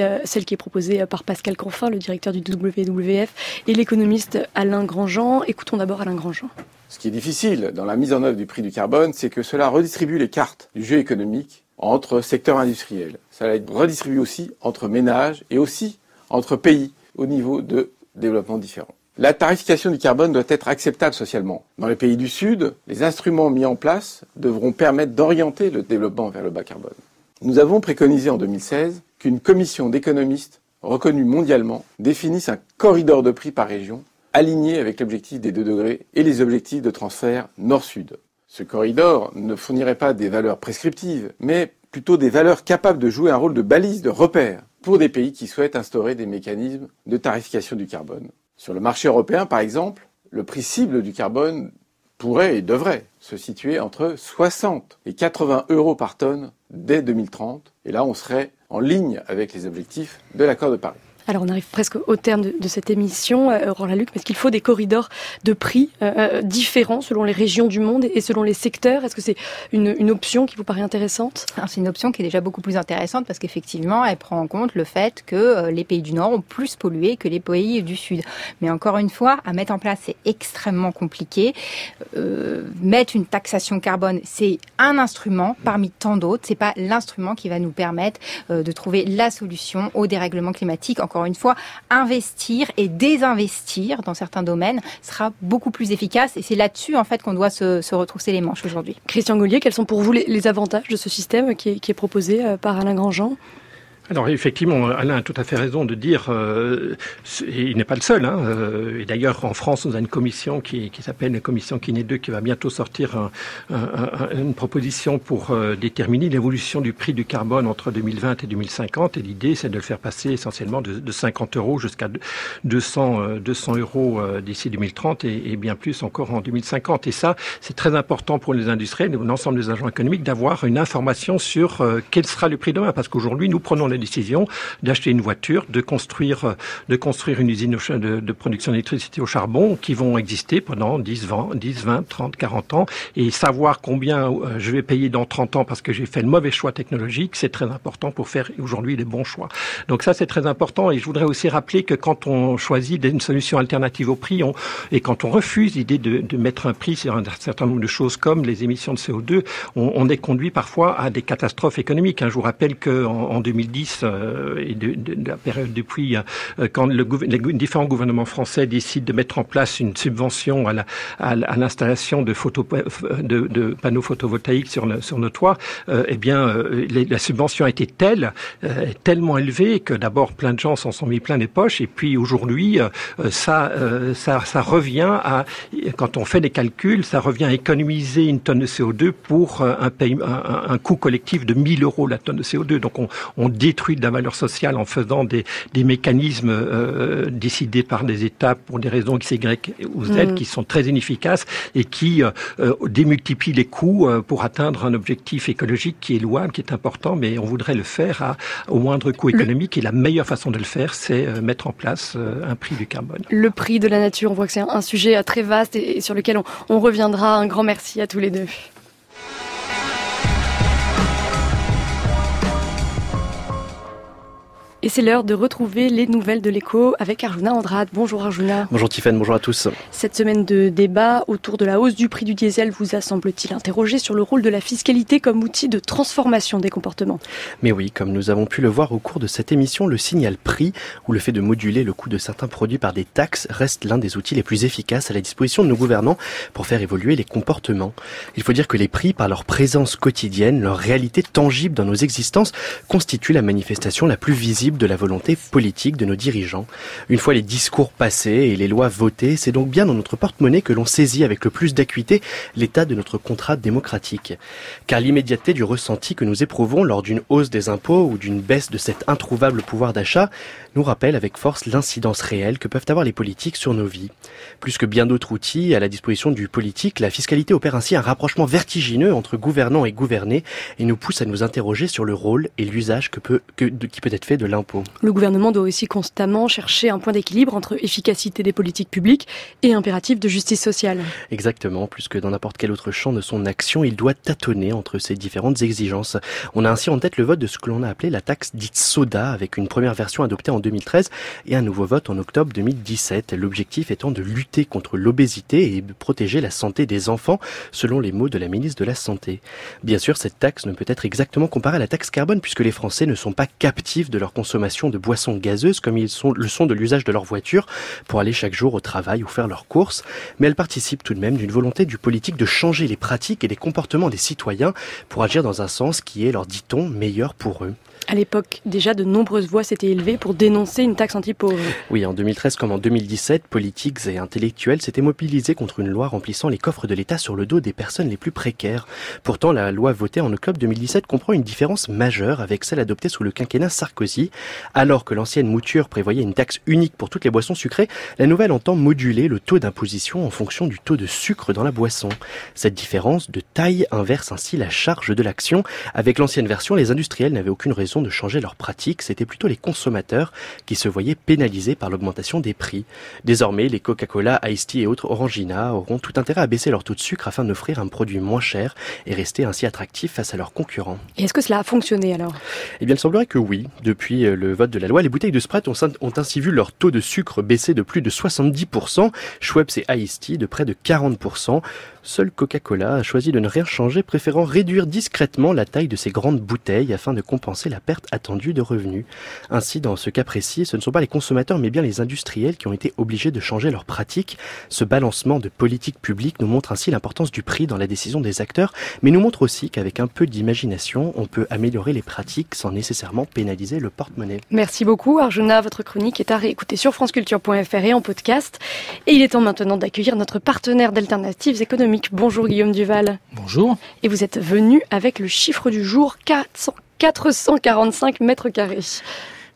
par Pascal Canfin, le directeur du WWF, et l'économiste Alain Grandjean. Écoutons d'abord Alain Grandjean. Ce qui est difficile dans la mise en œuvre du prix du carbone, c'est que cela redistribue les cartes du jeu économique entre secteurs industriels. Ça redistribue aussi entre ménages et aussi entre pays au niveau de développement différents. La tarification du carbone doit être acceptable socialement. Dans les pays du Sud, les instruments mis en place devront permettre d'orienter le développement vers le bas carbone. Nous avons préconisé en 2016 qu'une commission d'économistes reconnue mondialement définisse un corridor de prix par région aligné avec l'objectif des 2 degrés et les objectifs de transfert nord-sud. Ce corridor ne fournirait pas des valeurs prescriptives, mais plutôt des valeurs capables de jouer un rôle de balise, de repère, pour des pays qui souhaitent instaurer des mécanismes de tarification du carbone. Sur le marché européen, par exemple, le prix cible du carbone pourrait et devrait se situer entre 60 et 80 euros par tonne dès 2030. Et là, on serait en ligne avec les objectifs de l'accord de Paris. Alors on arrive presque au terme de cette émission, Aurore Laluc, parce qu'il faut des corridors de prix différents selon les régions du monde et selon les secteurs. Est-ce que c'est une option qui vous paraît intéressante ? Alors, c'est une option qui est déjà beaucoup plus intéressante parce qu'effectivement, elle prend en compte le fait que les pays du Nord ont plus pollué que les pays du Sud. Mais encore une fois, à mettre en place, c'est extrêmement compliqué. Mettre une taxation carbone, c'est un instrument parmi tant d'autres. C'est pas l'instrument qui va nous permettre de trouver la solution au dérèglement climatique. Encore une fois, investir et désinvestir dans certains domaines sera beaucoup plus efficace et c'est là-dessus en fait qu'on doit se retrousser les manches aujourd'hui. Christian Gaulier, quels sont pour vous les avantages de ce système qui est proposé par Alain Grandjean ? Alors effectivement, Alain a tout à fait raison de dire, il n'est pas le seul. Et d'ailleurs, en France, on a une commission qui s'appelle la commission Kiné 2 qui va bientôt sortir une proposition pour déterminer l'évolution du prix du carbone entre 2020 et 2050. Et l'idée, c'est de le faire passer essentiellement de 50 euros jusqu'à 200 euros d'ici 2030 et bien plus encore en 2050. Et ça, c'est très important pour les industriels et l'ensemble des agents économiques d'avoir une information sur quel sera le prix demain. Parce qu'aujourd'hui, nous prenons la décision d'acheter une voiture, de construire une usine de production d'électricité au charbon qui vont exister pendant 10, 20, 30, 40 ans et savoir combien je vais payer dans 30 ans parce que j'ai fait le mauvais choix technologique, c'est très important pour faire aujourd'hui les bons choix. Donc ça, c'est très important et je voudrais aussi rappeler que quand on choisit une solution alternative au prix et quand on refuse l'idée de mettre un prix sur un certain nombre de choses comme les émissions de CO2, on est conduit parfois à des catastrophes économiques. Je vous rappelle qu'en 2010 et de la période depuis, quand les différents gouvernements français décident de mettre en place une subvention à l'installation de panneaux photovoltaïques sur nos toits, la subvention a été tellement élevée que d'abord plein de gens s'en sont mis plein les poches et puis aujourd'hui ça revient à, quand on fait des calculs, ça revient à économiser une tonne de CO2 pour un coût collectif de 1 000 € la tonne de CO2. Donc on détruit de la valeur sociale en faisant des mécanismes décidés par des États pour des raisons X, Y ou Z qui sont très inefficaces et qui démultiplient les coûts pour atteindre un objectif écologique qui est louable, qui est important, mais on voudrait le faire au moindre coût économique et la meilleure façon de le faire, c'est mettre en place un prix du carbone. Le prix de la nature, on voit que c'est un sujet très vaste et sur lequel on reviendra. Un grand merci à tous les deux. Et c'est l'heure de retrouver les nouvelles de l'écho avec Arjuna Andrade. Bonjour Arjuna. Bonjour Tiffaine, bonjour à tous. Cette semaine de débat autour de la hausse du prix du diesel vous a, semble-t-il, interrogé sur le rôle de la fiscalité comme outil de transformation des comportements. Mais oui, comme nous avons pu le voir au cours de cette émission, le signal prix, ou le fait de moduler le coût de certains produits par des taxes, reste l'un des outils les plus efficaces à la disposition de nos gouvernants pour faire évoluer les comportements. Il faut dire que les prix, par leur présence quotidienne, leur réalité tangible dans nos existences, constituent la manifestation la plus visible de la volonté politique de nos dirigeants. Une fois les discours passés et les lois votées, c'est donc bien dans notre porte-monnaie que l'on saisit avec le plus d'acuité l'état de notre contrat démocratique. Car l'immédiateté du ressenti que nous éprouvons lors d'une hausse des impôts ou d'une baisse de cet introuvable pouvoir d'achat nous rappelle avec force l'incidence réelle que peuvent avoir les politiques sur nos vies. Plus que bien d'autres outils à la disposition du politique, la fiscalité opère ainsi un rapprochement vertigineux entre gouvernants et gouvernés et nous pousse à nous interroger sur le rôle et l'usage qui peut être fait de l'impôt. Le gouvernement doit aussi constamment chercher un point d'équilibre entre efficacité des politiques publiques et impératif de justice sociale. Exactement, plus que dans n'importe quel autre champ de son action, il doit tâtonner entre ces différentes exigences. On a ainsi en tête le vote de ce que l'on a appelé la taxe dite soda, avec une première version adoptée en 2013 et un nouveau vote en octobre 2017. L'objectif étant de lutter contre l'obésité et de protéger la santé des enfants, selon les mots de la ministre de la Santé. Bien sûr, cette taxe ne peut être exactement comparée à la taxe carbone puisque les Français ne sont pas captifs de leur consommation de boissons gazeuses comme le sont de l'usage de leur voiture pour aller chaque jour au travail ou faire leurs courses, mais elle participe tout de même d'une volonté du politique de changer les pratiques et les comportements des citoyens pour agir dans un sens qui est, leur dit-on, meilleur pour eux. À l'époque, déjà, de nombreuses voix s'étaient élevées pour dénoncer une taxe anti-pauvres. Oui, en 2013 comme en 2017, politiques et intellectuels s'étaient mobilisés contre une loi remplissant les coffres de l'État sur le dos des personnes les plus précaires. Pourtant, la loi votée en octobre 2017 comprend une différence majeure avec celle adoptée sous le quinquennat Sarkozy. Alors que l'ancienne mouture prévoyait une taxe unique pour toutes les boissons sucrées, la nouvelle entend moduler le taux d'imposition en fonction du taux de sucre dans la boisson. Cette différence de taille inverse ainsi la charge de l'action. Avec l'ancienne version, les industriels n'avaient aucune raison de changer leurs pratiques, c'était plutôt les consommateurs qui se voyaient pénalisés par l'augmentation des prix. Désormais, les Coca-Cola, Ice Tea et autres Orangina auront tout intérêt à baisser leur taux de sucre afin d'offrir un produit moins cher et rester ainsi attractifs face à leurs concurrents. Et est-ce que cela a fonctionné alors ? Eh bien, il semblerait que oui. Depuis le vote de la loi, les bouteilles de Sprite ont ainsi vu leur taux de sucre baisser de plus de 70%, Schweppes et Ice Tea de près de 40%. Seul Coca-Cola a choisi de ne rien changer, préférant réduire discrètement la taille de ses grandes bouteilles afin de compenser la perte attendue de revenus. Ainsi, dans ce cas précis, ce ne sont pas les consommateurs mais bien les industriels qui ont été obligés de changer leurs pratiques. Ce balancement de politique publique nous montre ainsi l'importance du prix dans la décision des acteurs, mais nous montre aussi qu'avec un peu d'imagination, on peut améliorer les pratiques sans nécessairement pénaliser le porte-monnaie. Merci beaucoup Arjuna, votre chronique est à réécouter sur franceculture.fr et en podcast. Et il est temps maintenant d'accueillir notre partenaire d'Alternatives économiques. Bonjour Guillaume Duval. Bonjour. Et vous êtes venu avec le chiffre du jour, 445 mètres carrés.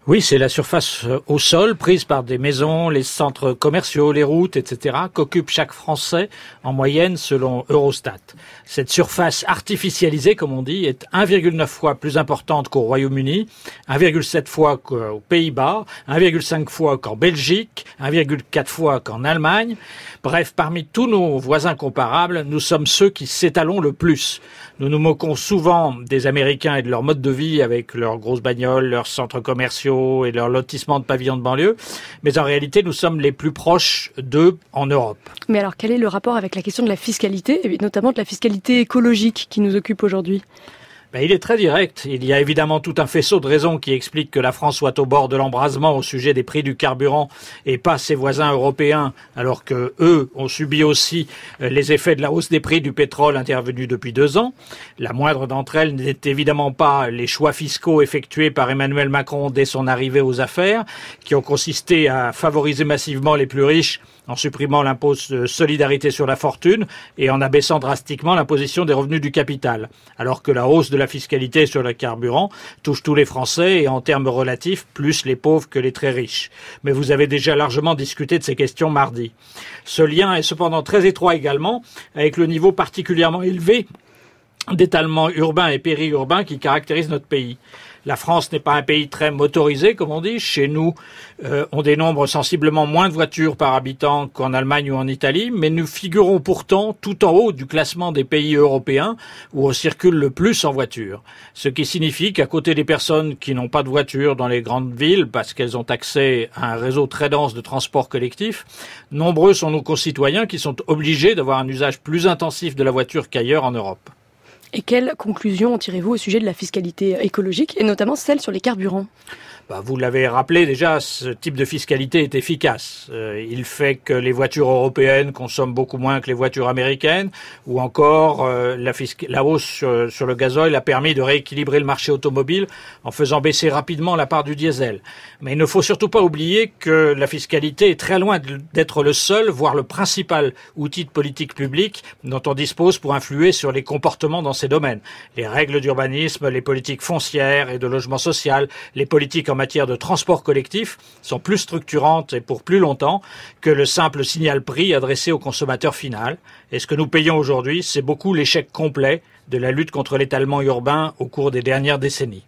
Oui, c'est la surface au sol prise par des maisons, les centres commerciaux, les routes, etc. qu'occupe chaque Français en moyenne selon Eurostat. Cette surface artificialisée, comme on dit, est 1,9 fois plus importante qu'au Royaume-Uni, 1,7 fois qu'aux Pays-Bas, 1,5 fois qu'en Belgique, 1,4 fois qu'en Allemagne. Bref, parmi tous nos voisins comparables, nous sommes ceux qui s'étalons le plus. Nous nous moquons souvent des Américains et de leur mode de vie avec leurs grosses bagnoles, leurs centres commerciaux et leurs lotissements de pavillons de banlieue. Mais en réalité, nous sommes les plus proches d'eux en Europe. Mais alors, quel est le rapport avec la question de la fiscalité, et notamment de la fiscalité écologique qui nous occupe aujourd'hui ? Il est très direct. Il y a évidemment tout un faisceau de raisons qui expliquent que la France soit au bord de l'embrasement au sujet des prix du carburant et pas ses voisins européens, alors que eux ont subi aussi les effets de la hausse des prix du pétrole intervenue depuis 2 ans. La moindre d'entre elles n'est évidemment pas les choix fiscaux effectués par Emmanuel Macron dès son arrivée aux affaires, qui ont consisté à favoriser massivement les plus riches en supprimant l'impôt de solidarité sur la fortune et en abaissant drastiquement l'imposition des revenus du capital, alors que la hausse de la fiscalité sur le carburant touche tous les Français et en termes relatifs, plus les pauvres que les très riches. Mais vous avez déjà largement discuté de ces questions mardi. Ce lien est cependant très étroit également avec le niveau particulièrement élevé d'étalement urbain et périurbain qui caractérise notre pays. La France n'est pas un pays très motorisé, comme on dit. Chez nous, on dénombre sensiblement moins de voitures par habitant qu'en Allemagne ou en Italie, mais nous figurons pourtant tout en haut du classement des pays européens où on circule le plus en voiture. Ce qui signifie qu'à côté des personnes qui n'ont pas de voiture dans les grandes villes parce qu'elles ont accès à un réseau très dense de transport collectif, nombreux sont nos concitoyens qui sont obligés d'avoir un usage plus intensif de la voiture qu'ailleurs en Europe. Et quelles conclusions en tirez-vous au sujet de la fiscalité écologique, et notamment celle sur les carburants ? Vous l'avez rappelé déjà, ce type de fiscalité est efficace. Il fait que les voitures européennes consomment beaucoup moins que les voitures américaines, ou encore la hausse sur le gazole a permis de rééquilibrer le marché automobile en faisant baisser rapidement la part du diesel. Mais il ne faut surtout pas oublier que la fiscalité est très loin d'être le seul, voire le principal outil de politique publique dont on dispose pour influer sur les comportements dans ces domaines. Les règles d'urbanisme, les politiques foncières et de logement social, les politiques en matière de transport collectif sont plus structurantes et pour plus longtemps que le simple signal prix adressé au consommateur final. Et ce que nous payons aujourd'hui, c'est beaucoup l'échec complet de la lutte contre l'étalement urbain au cours des dernières décennies.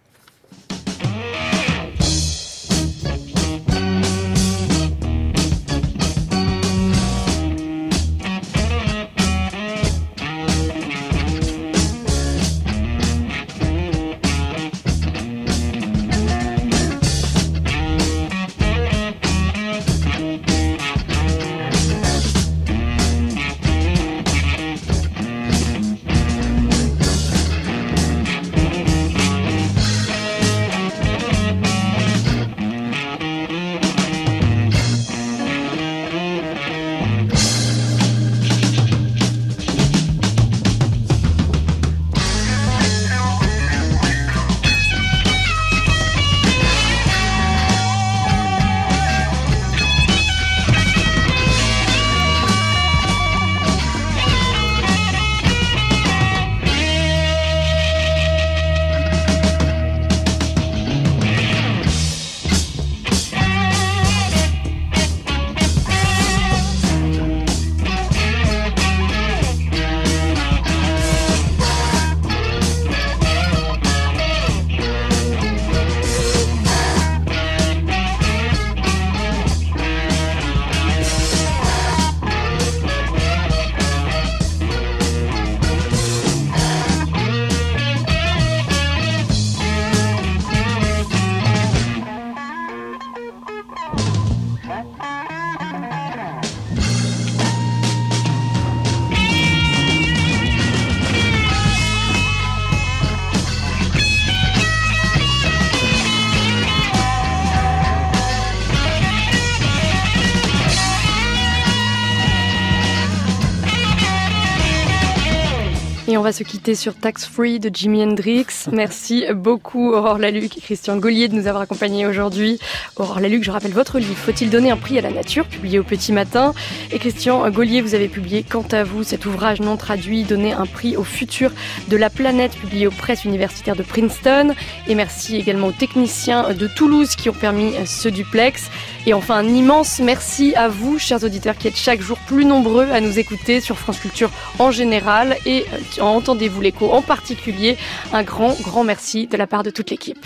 Et on va se quitter sur Tax Free de Jimi Hendrix. Merci beaucoup Aurore Laluc et Christian Gaulier de nous avoir accompagnés aujourd'hui. Aurore Laluc, je rappelle votre livre « Faut-il donner un prix à la nature ?» publié au Petit Matin. Et Christian Gaulier, vous avez publié « Quant à vous », cet ouvrage non traduit, « Donner un prix au futur de la planète » publié aux presses universitaires de Princeton. Et merci également aux techniciens de Toulouse qui ont permis ce duplex. Et enfin, un immense merci à vous, chers auditeurs, qui êtes chaque jour plus nombreux à nous écouter sur France Culture en général et Entendez-vous l'écho en particulier. Un grand merci de la part de toute l'équipe.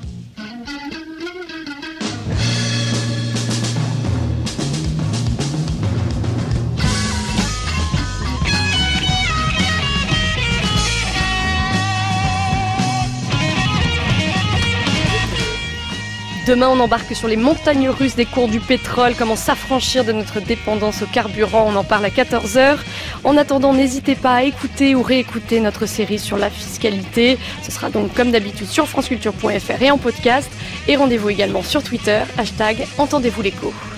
Demain, on embarque sur les montagnes russes des cours du pétrole, comment s'affranchir de notre dépendance au carburant, on en parle à 14h. En attendant, n'hésitez pas à écouter ou réécouter notre série sur la fiscalité. Ce sera donc comme d'habitude sur franceculture.fr et en podcast. Et rendez-vous également sur Twitter, #Entendez-vous l'écho.